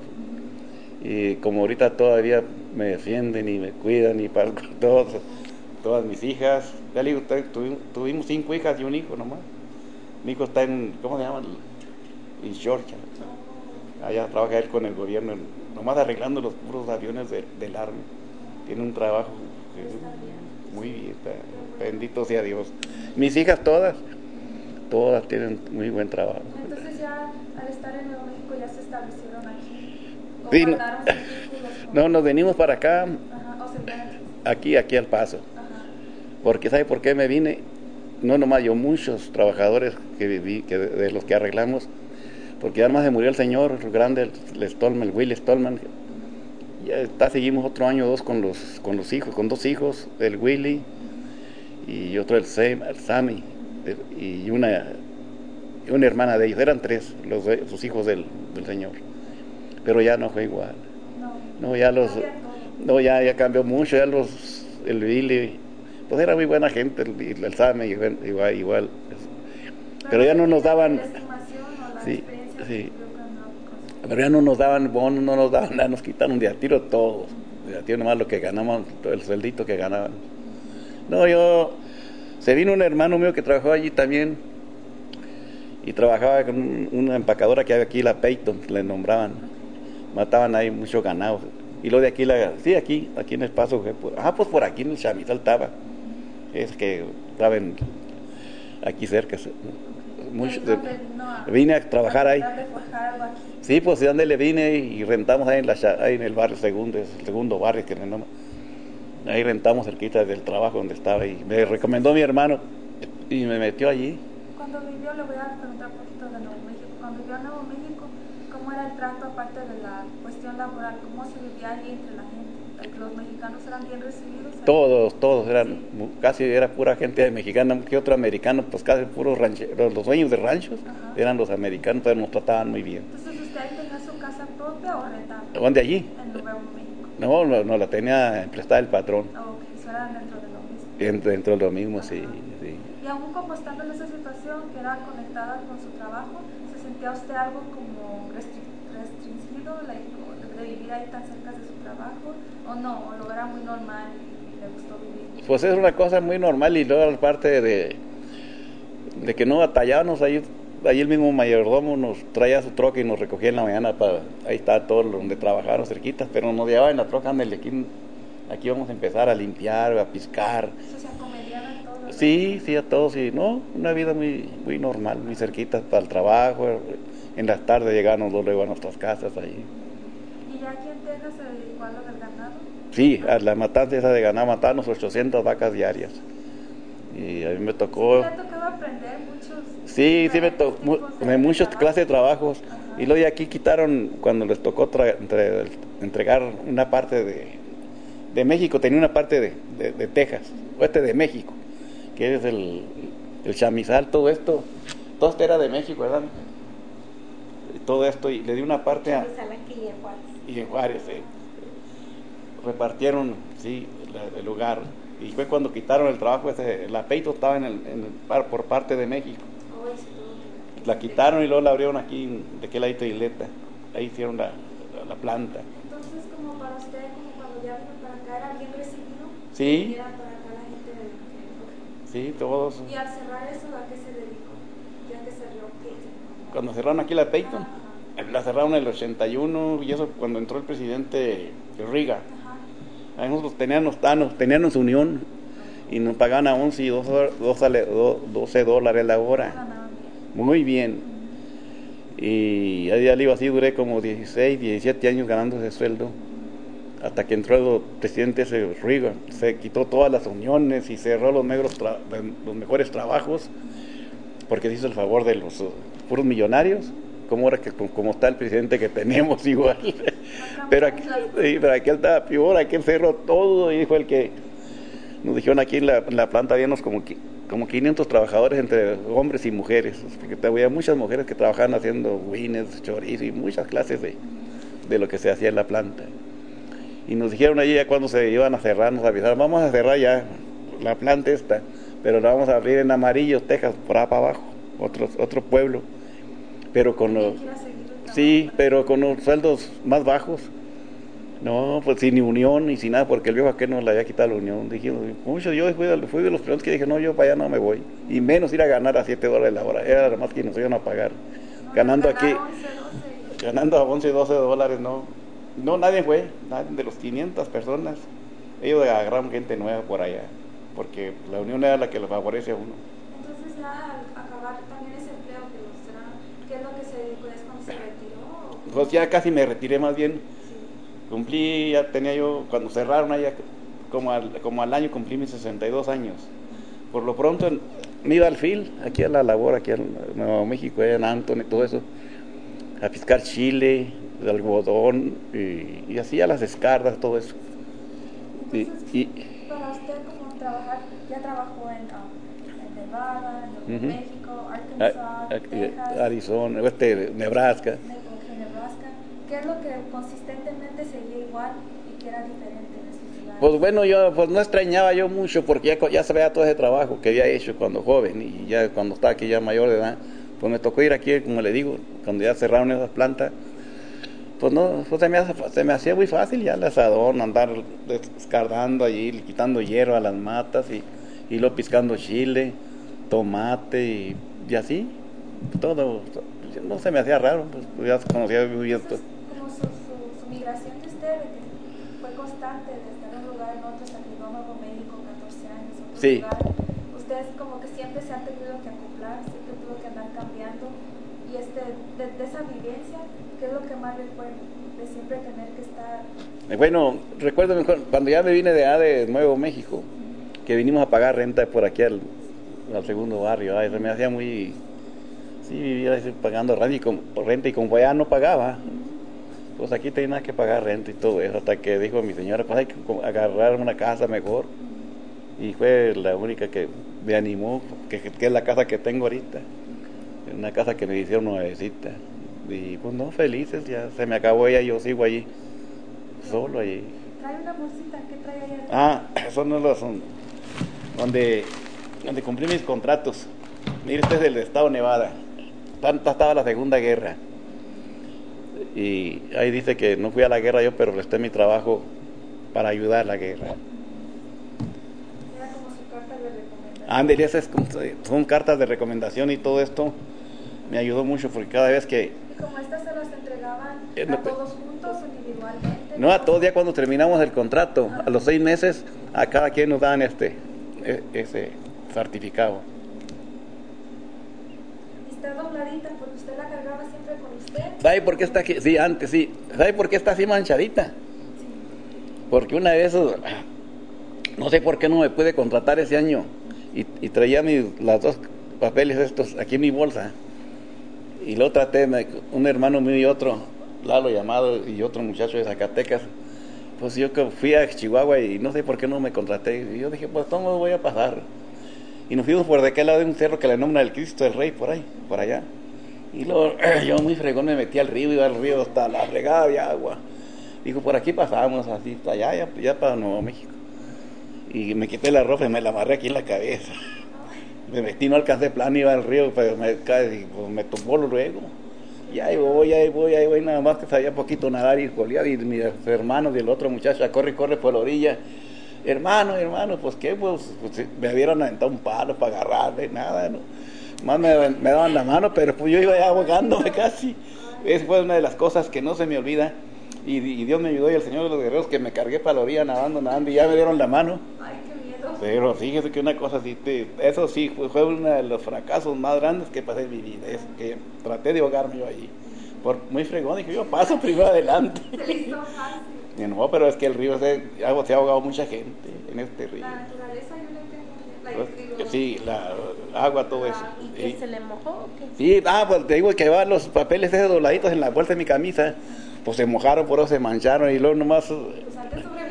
Y como ahorita todavía me defienden y me cuidan y para todos, todas mis hijas. Ya le digo, tu- tuvimos, tuvimos cinco hijas y un hijo nomás. Mi hijo está en, ¿cómo se llama? En Georgia. Allá trabaja él con el gobierno, nomás arreglando los puros aviones de- del Army. Tiene un trabajo eh, muy bien, está- bendito sea Dios. Mis hijas todas, todas tienen muy buen trabajo.
Entonces ya al estar en Nuevo México ya se establecieron aquí. O
Sí, no-
guardaron sus vínculos con-
No, nos venimos para acá,
Ajá, o se quedan aquí.
aquí, aquí al Paso.
Ajá.
Porque ¿sabe por qué me vine? No nomás yo, muchos trabajadores que viví, que de, de los que arreglamos, porque ya más se murió el señor el grande, el Stallman, el Willie Stallman. Ya está, seguimos otro año o dos con los, con los hijos, con dos hijos, el Willie y otro el, Sam, el Sammy, el- y una, y una hermana de ellos, eran tres, los, de- sus hijos del, del señor. Pero ya no fue igual.
No.
No, ya los,
Cambia todo.
no, ya, ya cambió mucho, ya los, el Billy, pues era muy buena gente, el, el Sammy igual, igual. Pero ya no nos daban,
La estimación o la
sí,
experiencia
sí.
que vivió con la cosa.
pero ya no nos daban bonos, no nos daban nada, nos quitaron de a tiro todos, de a tiro nomás lo que ganaban, todo el sueldito que ganaban. No, yo, se vino un hermano mío que trabajó allí también, y trabajaba con un- una empacadora que había aquí, la Peyton, le nombraban, mataban ahí mucho ganado. Y lo de aquí, la, sí, aquí, aquí en el Paso, fue por- ah, pues por aquí en el Chamizal estaba, es que estaba en- aquí cerca, se- mucho,
¿De dónde vino a-
vine a trabajar ahí.
tratar de forjar algo aquí?
Sí, pues de donde le vine y rentamos ahí en, la, cha- ahí en el barrio segundo, es el segundo barrio que rentamos. Ahí rentamos cerquita del trabajo donde estaba y me recomendó mi hermano y me metió allí.
Cuando vivió, le voy a preguntar un poquito de Nuevo México. Cuando vivió en Nuevo México, ¿cómo era el trato aparte de la cuestión laboral? ¿Cómo se vivía allí entre la gente? ¿Los mexicanos eran bien recibidos?
Todos, todos eran,
Sí.
mu- casi era pura gente mexicana, que otro americano, pues casi puros rancheros, los dueños de ranchos
Ajá.
eran los americanos, pero nos trataban muy bien.
Entonces, ¿usted ahí tenía su casa propia o rentaba?
¿Dónde allí?
En Nuevo México.
No, no, no la tenía prestada el patrón,
Ah, ok, eso era dentro de lo mismo.
dentro, dentro de lo mismo, sí, sí.
Y aún como estando en esa situación que era conectada con su trabajo, ¿se sentía usted algo como restri- restringido like, o de, de vivir ahí tan cerca de su trabajo? ¿O no? ¿O lo era muy normal y le gustó vivir?
Pues es una cosa muy normal y luego aparte de, de que no batallábamos ahí, ahí el mismo mayordomo nos traía su troca y nos recogía en la mañana para, ahí está todo donde trabajaron cerquitas, pero nos llevaba en la troca, ándale, aquí, aquí vamos a empezar a limpiar, a piscar.
Eso se acomediaba en todo.
Sí, sí, a todos, y no, una vida muy, muy normal, muy cerquita para el trabajo, en las tardes llegábamos luego a nuestras casas ahí.
¿Y ya aquí en Texas se dedicó a lo del ganado?
Sí, a la matanza esa de ganado, matábamos ochocientas vacas diarias. Y a mí me tocó...
¿Sí le ha tocado aprender muchos?
Sí, sí me
diferentes
tocó
tipos de
muchas
trabajo?
clases de trabajos.
Ajá.
Y luego de aquí quitaron, cuando les tocó tra- entre- entregar una parte de, de México, tenía una parte de, de, de Texas, oeste de México, que es el, el chamizal, todo esto, todo esto era de México, ¿verdad? Y todo esto, y le di una parte a...
Chamizal aquí y en Juárez.
Y en Juárez, sí. Repartieron, sí, la- el lugar. Y fue cuando quitaron el trabajo, ese, la Peito estaba en el, en el par- por parte de México.
Oh, eso todo.
La quitaron y luego la abrieron aquí, en- de aquel ladito de Isleta. Ahí hicieron la, la, la planta.
Entonces, como para usted, como cuando ya vino para acá, ¿era bien recibido?
Sí.
Viniera para acá la gente de...
Sí, todos.
Y al cerrar eso, ¿a qué se dedicó? Ya que cerró, ¿qué?
Cuando cerraron aquí la Peyton,
Ajá.
la cerraron en el ochenta y uno y eso cuando entró el presidente Riga.
Ajá.
A nosotros teníamos, tanos, teníamos unión y nos pagaban a once y doce dólares la hora.
Ganaban bien.
Muy bien. Y a día así duré como dieciséis, diecisiete años ganando ese sueldo. Hasta que entró el presidente ese Riga. Se quitó todas las uniones y cerró los, negros tra- los mejores trabajos porque se hizo el favor de los uh, puros millonarios. Como ahora que como está el presidente que tenemos igual. Pero aquí, sí, pero aquel estaba peor, aquel cerró todo y dijo el que Nos dijeron aquí en la, en la planta habíamos como, como quinientos trabajadores entre hombres y mujeres, porque había muchas mujeres que trabajaban haciendo wines, chorizo y muchas clases de, de lo que se hacía en la planta. Y nos dijeron allí ya cuando se iban a cerrar, nos avisaron, vamos a cerrar ya la planta esta, pero la vamos a abrir en Amarillo, Texas, por ahí para abajo, otro, otro pueblo, pero con los, sí, pero con los sueldos más bajos. No, pues sin unión y sin nada, porque el viejo aquel nos le había quitado la unión. Dijimos, mucho, yo fui de, fui de los primeros que dije, no, yo para allá no me voy. Y menos ir a ganar a siete dólares la hora, era lo más que nos iban a pagar.
No,
ganando
ganar
aquí,
once, doce.
ganando a once, doce dólares, no. No, nadie fue, nadie de los quinientas personas. Ellos agarraron gente nueva por allá, porque la unión era la que le favorece a uno.
Entonces ya al acabar también ese empleo que los será, ¿qué es lo que se dedicó? ¿Es cuando se retiró?
Pues ya casi me retiré más bien.
Sí.
Cumplí, ya tenía yo, cuando cerraron allá, como al, como al año cumplí mis sesenta y dos años. Por lo pronto me iba al fil, aquí a la labor, aquí en Nuevo México, allá en Anton y todo eso, a piscar chile, de algodón y, y así a las escardas, todo eso.
Entonces,
Y, y,
para usted como trabajar, ya trabajó en, um, en Nevada, en Nuevo
uh-huh.
México,
a,
Arkansas,
a,
Texas,
Arizona, este, Nebraska.
Ne- Nebraska. ¿Qué es lo que consistentemente seguía igual y que era diferente en esos lugares?
Pues bueno, yo pues no extrañaba yo mucho porque ya, ya sabía todo ese trabajo que había hecho cuando joven y ya cuando estaba aquí ya mayor de edad, pues me tocó ir aquí, como le digo, cuando ya cerraron esas plantas. Pues no, pues se me, hace, se me hacía muy fácil ya el asadón, andar descardando allí, quitando hierro a las matas y, y luego piscando chile, tomate y, y así, todo, no se me hacía raro, pues ya conocía muy bien todo.
Como su, su, su migración de usted, de que fue constante de estar en un lugar en otro, hasta que llegó a Nuevo México, catorce años, otro
Sí.
lugar, ustedes como que siempre se han tenido que acoplar, siempre tuvo que andar cambiando, y este, de, de esa vivencia, ¿qué es lo que más recuerdo? De siempre tener que estar...
Bueno, recuerdo mejor, cuando ya me vine de allá de Nuevo México, que vinimos a pagar renta por aquí al, al segundo barrio, ay, se me hacía muy... Sí, vivía así pagando renta y, como, renta y como allá no pagaba, pues aquí tenía que pagar renta y todo eso, hasta que dijo mi señora, pues hay que agarrar una casa mejor, y fue la única que me animó, que, que es la casa que tengo ahorita, una casa que me hicieron nuevecita. Y pues no, felices, ya se me acabó ella y yo sigo allí, solo allí.
Trae una bolsita, ¿qué trae allá?
Ah, esos no los son, donde, donde cumplí mis contratos. Mire, este es del estado de Nevada, tanta estaba la Segunda Guerra. Y ahí dice que no fui a la guerra yo, pero resté mi trabajo para ayudar a la guerra.
Era como su carta de recomendación.
Ándale, esas son cartas de recomendación y todo esto me ayudó mucho porque cada vez que...
¿Y como estas se las entregaban
Eh,
a
no,
todos juntos o individualmente?
No, a todos ya cuando terminamos el contrato, a los seis meses, a cada quien nos dan este, e- ese certificado.
¿Y está dobladita porque usted la cargaba siempre con usted?
¿Sabe por qué está aquí? Sí, antes sí. ¿Sabe por qué está así manchadita? Porque una vez, no sé por qué no me pude contratar ese año y, y traía mis, las dos papeles estos aquí en mi bolsa. Y lo traté, me, un hermano mío y otro, Lalo llamado, y otro muchacho de Zacatecas. Pues yo que fui a Chihuahua y no sé por qué no me contraté. Y yo dije, pues todo voy a pasar. Y nos fuimos por de aquel lado de un cerro que le nombra el Cristo del Rey, por ahí, por allá. Y luego yo muy fregón me metí al río, iba al río hasta la regada de agua. Dijo, por aquí pasamos, así, hasta allá, ya, ya para Nuevo México. Y me quité la ropa y me la amarré aquí en la cabeza. Me metí, no alcancé plan, iba al río, pero me, casi, pues, me tumbó luego. Y ahí voy, ahí voy, ahí voy, nada más que sabía poquito nadar y golear. Y mis hermanos y el otro muchacho corre y corre por la orilla. Hermano, hermano, pues qué, pues, pues me habían aventado un palo para agarrarme, nada, ¿no? Más me, me daban la mano, pero pues yo iba ya ahogándome casi. Esa fue una de las cosas que no se me olvida. Y, y Dios me ayudó y el Señor de los Guerreros que me cargué para la orilla nadando, nadando y ya me dieron la mano.
Ay, qué miedo.
Pero fíjese que una cosa así, te, eso sí, fue, fue uno de los fracasos más grandes que pasé en mi vida, es que traté de ahogarme yo allí. Por muy fregón, dije yo paso primero adelante.
Se le hizo fácil.
Y no, pero es que el río se, se ha ahogado mucha gente en este río.
La naturaleza yo la entiendo bien. La, digo,
Sí, la agua, todo eso.
¿Y que
Sí.
se le mojó o qué?
Sí, ah, pues te digo que llevaba los papeles esos dobladitos en la bolsa de mi camisa, pues se mojaron, por eso se mancharon y luego nomás...
Pues antes sobrevivieron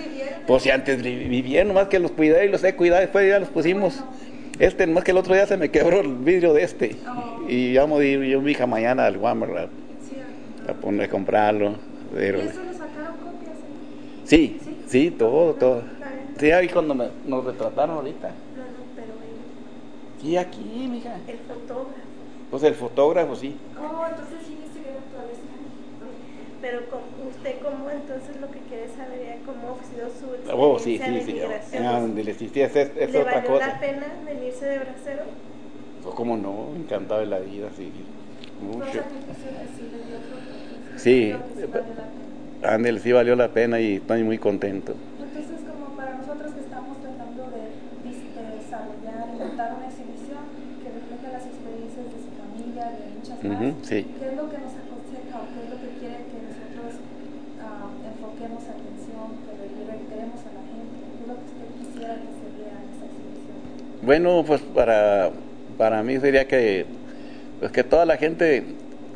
Pues si antes vi- vivía, nomás que los cuidé y los he cuidado, después ya los pusimos. Este, nomás que el otro día se me quebró el vidrio de este.
Oh.
Y vamos a ir yo y mi hija mañana al Walmart
Sí,
a, a poner a comprarlo. Pero,
¿y eso le sacaron copias? eh?
sí,
¿Sí?
sí, todo, todo.
Está bien.
Sí, ahí cuando me, nos retrataron ahorita.
No, no, pero el,
Sí, aquí, mija.
el fotógrafo.
Pues el fotógrafo, sí.
Oh, entonces sí, sí, actuales.
Pero con usted, ¿cómo entonces lo que quiere saber es cómo ha sido su experiencia
Oh, sí,
de
sí, sí.
migración?
Ándale, sí, sí, es, es, es
¿Le
otra
valió
cosa.
la pena venirse de bracero?
Pues cómo no, encantado de la vida, sí.
Fue un
Mucho.
sacrificio que sí le dio fruto.
Sí.
Creo que sí valió la pena.
Ándale, sí valió la pena y estoy muy contento.
Entonces, como para nosotros que estamos tratando de dis- de desarrollar y montar una exhibición que refleje las experiencias de su familia, de muchas más,
Ujú, sí.
¿qué es lo que nos aconseja o qué es lo que quiere que nosotros ah, enfoquemos atención, que le reiteremos a la gente? ¿Qué es lo que usted quisiera que se vea en esa exhibición?
Bueno, pues para, para mí sería que, pues que toda la gente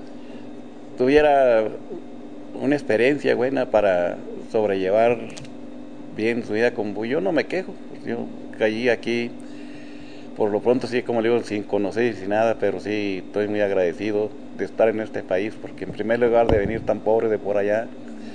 tuviera una experiencia buena para sobrellevar bien su vida. Como yo no me quejo, yo caí aquí por lo pronto, sí, como le digo, sin conocer y sin nada, pero sí estoy muy agradecido de estar en este país, porque en primer lugar de venir tan pobre de por allá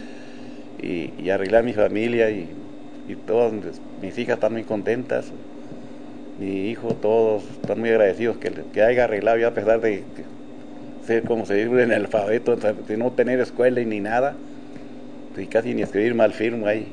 y, y arreglar mi familia y, y todas mis hijas están muy contentas, mi hijo, todos están muy agradecidos que, que haya arreglado ya, a pesar de ser como se dice en el alfabeto, de no tener escuela y ni nada, y casi ni escribir mal firmo ahí.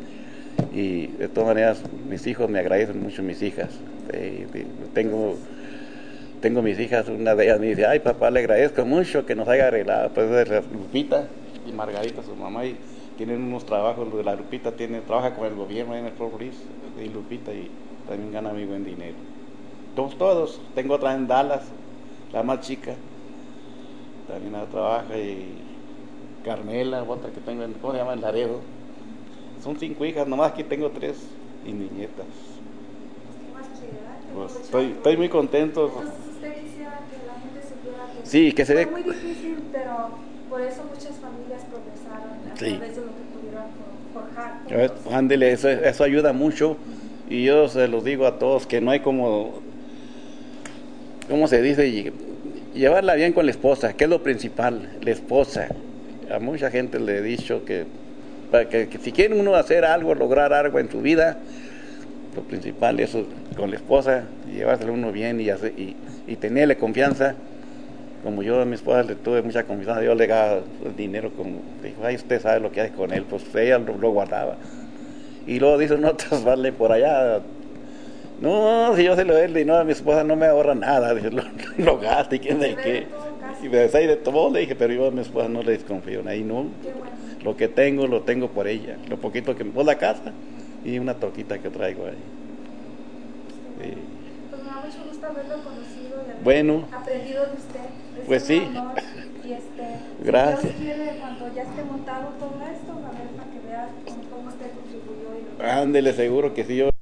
Y de todas maneras mis hijos me agradecen mucho, mis hijas. Sí, sí, tengo tengo mis hijas, una de ellas me dice, ay papá, le agradezco mucho que nos haya arreglado. Pues es Lupita y Margarita, su mamá, y tienen unos trabajos. La Lupita tiene, trabaja con el gobierno ahí en el Florís, y Lupita, y también gana muy buen dinero. Todos, todos, tengo otra en Dallas, la más chica, también trabaja, y Carmela, otra que tengo en, ¿cómo se llama? En Laredo. Son cinco hijas, nomás aquí tengo tres y mis nietas. Pues estoy, estoy muy contento.
Entonces, usted quisiera que la gente supiera que
Sí, que se
fue
dé.
muy difícil, pero por eso muchas familias progresaron a
Sí.
través de lo que pudieron for- forjar.
A ver,
juntos.
ándele, eso, eso ayuda mucho. Y yo se los digo a todos que no hay como, ¿cómo se dice? Y- Llevarla bien con la esposa, que es lo principal, la esposa. A mucha gente le he dicho que, para que, que si quiere uno hacer algo, lograr algo en su vida, lo principal es eso, con la esposa, llevárselo uno bien y, hacer, y, y tenerle confianza. Como yo a mi esposa le tuve mucha confianza, yo le daba el dinero, como dijo, ay, usted sabe lo que hace con él, pues ella lo, lo guardaba. Y luego dicen otros, vale, por allá, no, si yo se lo doy el dinero a mi esposa no me ahorra nada, dice, lo, lo gasta y quién sabe qué. Y me decía de todo, le dije, pero yo a mi esposa no le desconfío, ahí no,
Qué bueno.
lo que tengo, lo tengo por ella, lo poquito que me pues la casa y una toquita que traigo ahí. Sí.
Pues me da mucho gusto haberlo conocido y haber
Bueno.
aprendido de usted. Es
Pues
un
sí.
honor. Y este,
Gracias.
si Dios quiere, cuando ya esté montado todo esto, a ver para que vea cómo, cómo usted contribuyó. Y lo que-
Ándele, seguro que sí, yo